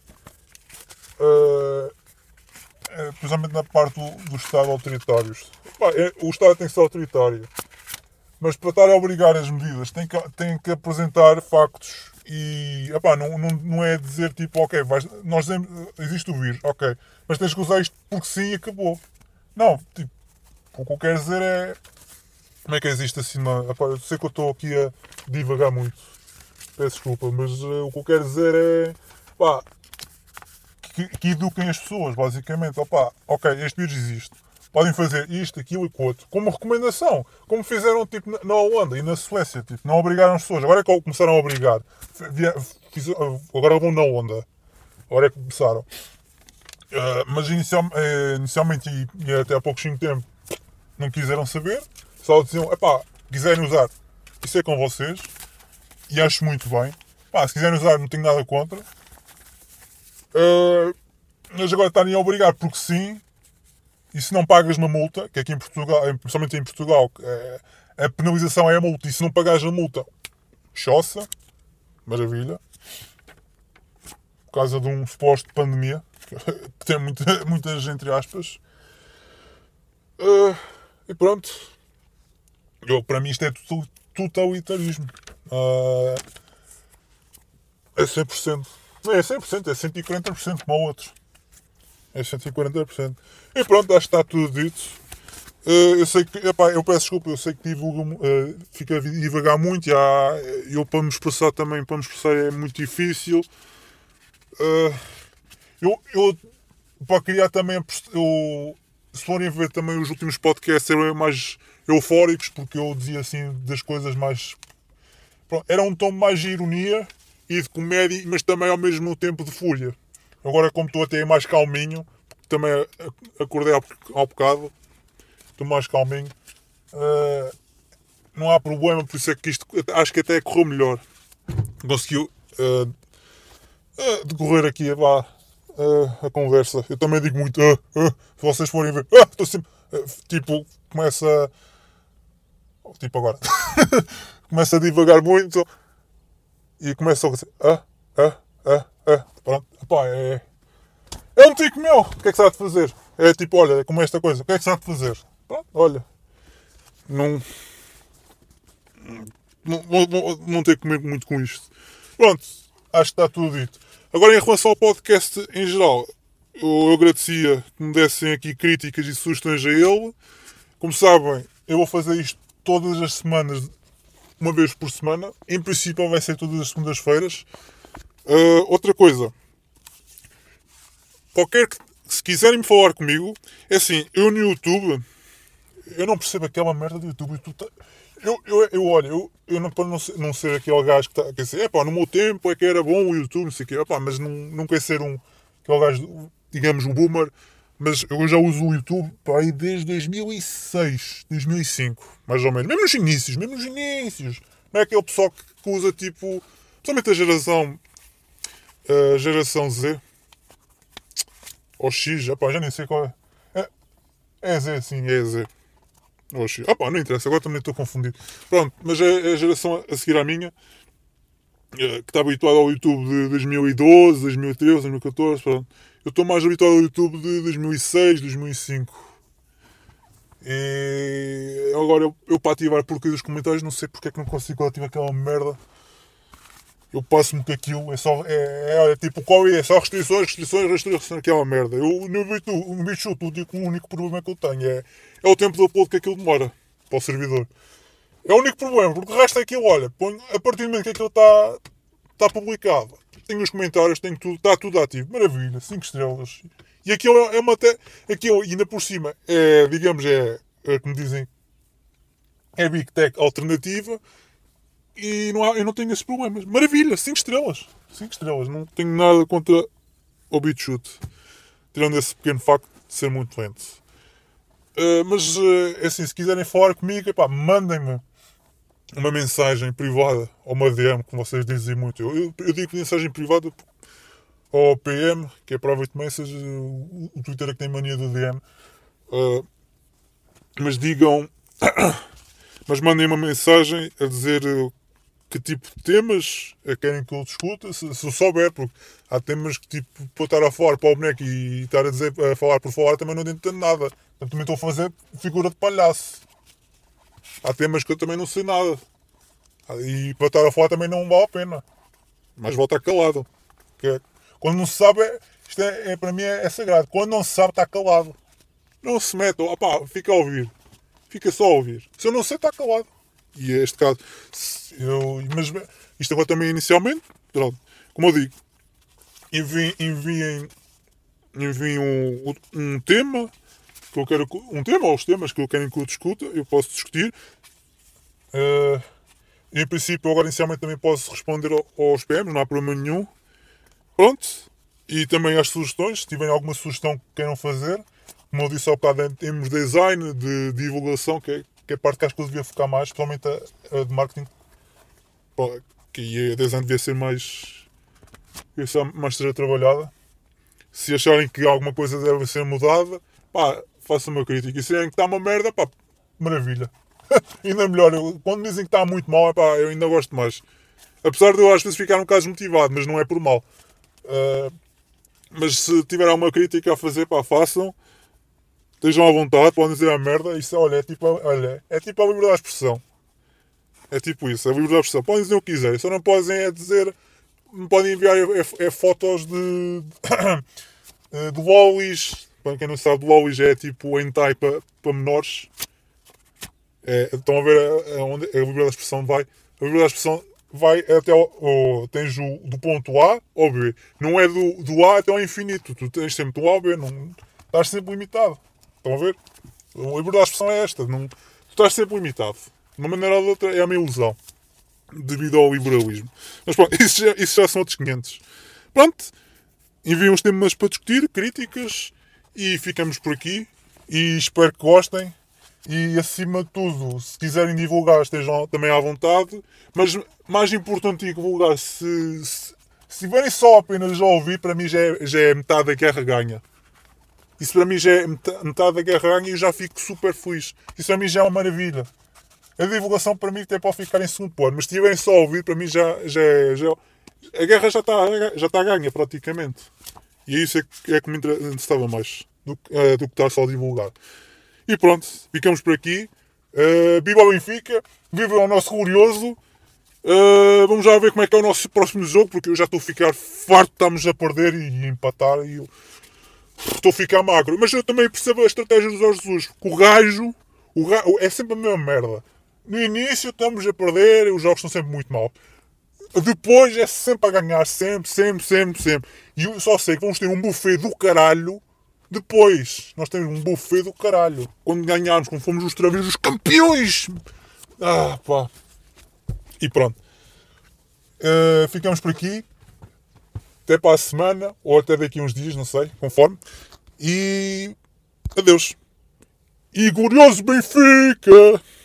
uh, é, precisamente na parte do, do Estado autoritários. Pá, é, o Estado tem que ser autoritário, mas para estar a obrigar as medidas tem que, tem que apresentar factos e epá, não, não, não é dizer tipo, ok, vais, nós dizemos, existe o vírus, ok, mas tens que usar isto porque sim e acabou. Não, tipo, o que eu quero dizer é, como é que existe assim uma... Epá, eu sei que eu estou aqui a divagar muito, peço desculpa, mas uh, o que eu quero dizer é, pá, que, que eduquem as pessoas, basicamente. Opá, ok, este vírus existe. Podem fazer isto, aquilo e com outro. Como recomendação. Como fizeram tipo, na Holanda e na Suécia. Tipo, não obrigaram as pessoas. Agora é que começaram a obrigar. Agora vão na onda. Agora é que começaram. Uh, mas inicial, uh, inicialmente e, e até há pouquinho tempo não quiseram saber. Só diziam, epá, quiserem usar, isso é com vocês. E acho muito bem. Pá, se quiserem usar, não tenho nada contra. Uh, mas agora estarem a obrigar porque sim. E se não pagas uma multa, que aqui em Portugal, principalmente em Portugal, é, a penalização é a multa, e se não pagares a multa, choça, maravilha, por causa de um suposto pandemia, que tem muita, muitas entre aspas. Uh, e pronto, eu, para mim isto é totalitarismo. Uh, é cem por cento. Não é cem por cento, é cento e quarenta por cento como o outro. É cento e quarenta por cento. E pronto, acho que está tudo dito. Uh, eu sei que, epá, eu peço desculpa, eu sei que divulgo, uh, fica a divagar muito. E há, eu para me expressar também, para me expressar é muito difícil. Uh, eu, eu, para criar também, eu, se forem ver também os últimos podcasts, eram mais eufóricos, porque eu dizia assim das coisas mais. Pronto, era um tom mais de ironia e de comédia, mas também ao mesmo tempo de fúria. Agora, como estou até mais calminho, também acordei ao bocado, estou mais calminho, uh, não há problema, por isso é que isto acho que até correu melhor. Conseguiu uh, uh, decorrer aqui vá, uh, a conversa. Eu também digo muito, uh, uh, se vocês forem ver, uh, estou sempre, uh, tipo, começa, tipo agora, começa a divagar muito e começa a dizer, ah, ah, ah, ah, pronto, epá, é, é um tico meu, o que é que se há de fazer? É tipo, olha, é como esta coisa, o que é que se há de fazer? Pronto, olha, não, não, não, não tenho comigo muito com isto. Pronto, acho que está tudo dito. Agora, em relação ao podcast em geral, eu agradecia que me dessem aqui críticas e sugestões a ele. Como sabem, eu vou fazer isto todas as semanas, uma vez por semana. Em princípio vai ser todas as segundas-feiras. Uh, outra coisa, qualquer que, se quiserem falar comigo, é assim, eu no YouTube, eu não percebo aquela merda do YouTube. YouTube tá, eu, eu, eu olho, eu, eu não, para não ser, não ser aquele gajo que está a dizer, é pá, no meu tempo é que era bom o YouTube, não sei o quê, epá, mas não, não quer ser um, aquele gajo, digamos, um boomer, mas eu já uso o YouTube pá, aí desde dois mil e seis, dois mil e cinco, mais ou menos, mesmo nos inícios, mesmo nos inícios, não é aquele pessoal que, que usa tipo, principalmente a geração, a geração Z, ou X, epá, já nem sei qual é, é, é Z, sim, é Z. Oxi. Ah pá, não interessa, agora também estou confundido. Pronto, mas é a geração a seguir à minha, que está habituada ao YouTube de dois mil e doze, dois mil e treze, dois mil e catorze, pronto. Eu estou mais habituado ao YouTube de dois mil e seis, dois mil e cinco. E agora eu, eu para ativar porque dos comentários, não sei porque é que não consigo ativar aquela merda. Eu passo-me com aquilo, é só, é, é, é tipo, qual é? É só restrições, restrições, restrições, aquela merda. Eu no bicho, no bicho tudo, o único problema que eu tenho é, é o tempo de upload que aquilo demora para o servidor. É o único problema, porque o resto é aquilo, olha, a partir do momento que aquilo está, está publicado, tenho os comentários, tenho tudo, está tudo ativo, maravilha, cinco estrelas. E aquilo é uma, te, aquilo ainda por cima, é, digamos, é, é como dizem, é Big Tech alternativa. E não há, eu não tenho esses problemas. Maravilha, cinco estrelas. cinco estrelas. Não tenho nada contra o BitChute. Tirando esse pequeno facto de ser muito lento. Uh, mas, uh, é assim, se quiserem falar comigo, epá, mandem-me uma mensagem privada ou uma D M, como vocês dizem muito. Eu, eu, eu digo mensagem privada ou P M, que é Private Message. O, o Twitter é que tem mania do D M. Uh, mas digam, mas mandem uma mensagem a dizer uh, que tipo de temas é que querem que eu discuta, se, se eu souber, porque há temas que, tipo, para estar a falar para o boneco e estar a, dizer, a falar por falar, também não entendo nada. Eu também estou a fazer figura de palhaço. Há temas que eu também não sei nada. E para estar a falar também não vale a pena. Mas vou estar calado. Que é, quando não se sabe, é, isto é, é, para mim é, é sagrado. Quando não se sabe, está calado. Não se mete, opá, fica a ouvir. Fica só a ouvir. Se eu não sei, está calado. E este caso, eu, mas isto agora também inicialmente, pronto, como eu digo, enviem, enviem, enviem um, um tema que eu quero, um tema ou os temas que eu quero que eu discuta, eu posso discutir. Uh, em princípio, agora inicialmente também posso responder aos P Ms, não há problema nenhum. Pronto. E também às sugestões, se tiverem alguma sugestão que queiram fazer, como eu disse há bocado, em termos de design, de divulgação, que é, que é a parte que acho que eu devia focar mais, principalmente a, a de marketing, que a design devia ser mais, devia ser mais seja trabalhada. Se acharem que alguma coisa deve ser mudada, pá, façam uma crítica. E se acharem que está uma merda, pá, maravilha. Ainda melhor, eu, quando dizem que está muito mal, pá, eu ainda gosto mais. Apesar de eu às vezes ficar um bocado desmotivado, mas não é por mal. Uh, mas se tiver alguma crítica a fazer, pá, façam. Estejam à vontade, podem dizer a merda. Isso, olha, é tipo, olha, é tipo a liberdade de expressão. É tipo isso, a liberdade de expressão. Podem dizer o que quiserem, só não podem é dizer. Não podem enviar é, é fotos de. de lolis. Para quem não sabe, lolis é tipo hentai para, para menores. É, estão a ver aonde a liberdade de expressão vai. A liberdade de expressão vai até ao, ao, tens o, do ponto A ao B. Não é do, do A até ao infinito. Tu tens sempre do A ao B. Não, estás sempre limitado. Estão a ver? A liberdade de expressão é esta. Não, tu estás sempre limitado. De uma maneira ou de outra é uma ilusão. Devido ao liberalismo. Mas pronto, isso já, isso já são outros quinhentos. Pronto. Enviem uns temas para discutir, críticas. E ficamos por aqui. E espero que gostem. E acima de tudo, se quiserem divulgar, estejam também à vontade. Mas mais importante que divulgar, se, se, se tiverem só apenas a ouvir, para mim já é, já é metade da guerra ganha. Isso para mim já é metade da guerra ganha e eu já fico super feliz. Isso para mim já é uma maravilha. A divulgação para mim até pode ficar em segundo plano, mas se tiverem só a ouvir, para mim já, já, é, já a guerra já está, já está a ganha praticamente. E isso é, é que me interessava mais do, uh, do que estar só a divulgar. E pronto, ficamos por aqui. Uh, viva o Benfica, viva o nosso glorioso. Uh, vamos já ver como é que é o nosso próximo jogo, porque eu já estou a ficar farto, estamos a perder e empatar e eu estou a ficar magro. Mas eu também percebo a estratégia do Jorge Jesus. O gajo, o gajo é sempre a mesma merda. No início estamos a perder e os jogos são sempre muito mal. Depois é sempre a ganhar, sempre, sempre, sempre, sempre. E eu só sei que vamos ter um buffet do caralho. Depois, nós temos um buffet do caralho. Quando ganharmos, quando fomos outra vez os campeões. Ah, pá. E pronto. Uh, ficamos por aqui. Até para a semana. Ou até daqui a uns dias, não sei. Conforme. E... adeus. E glorioso Benfica!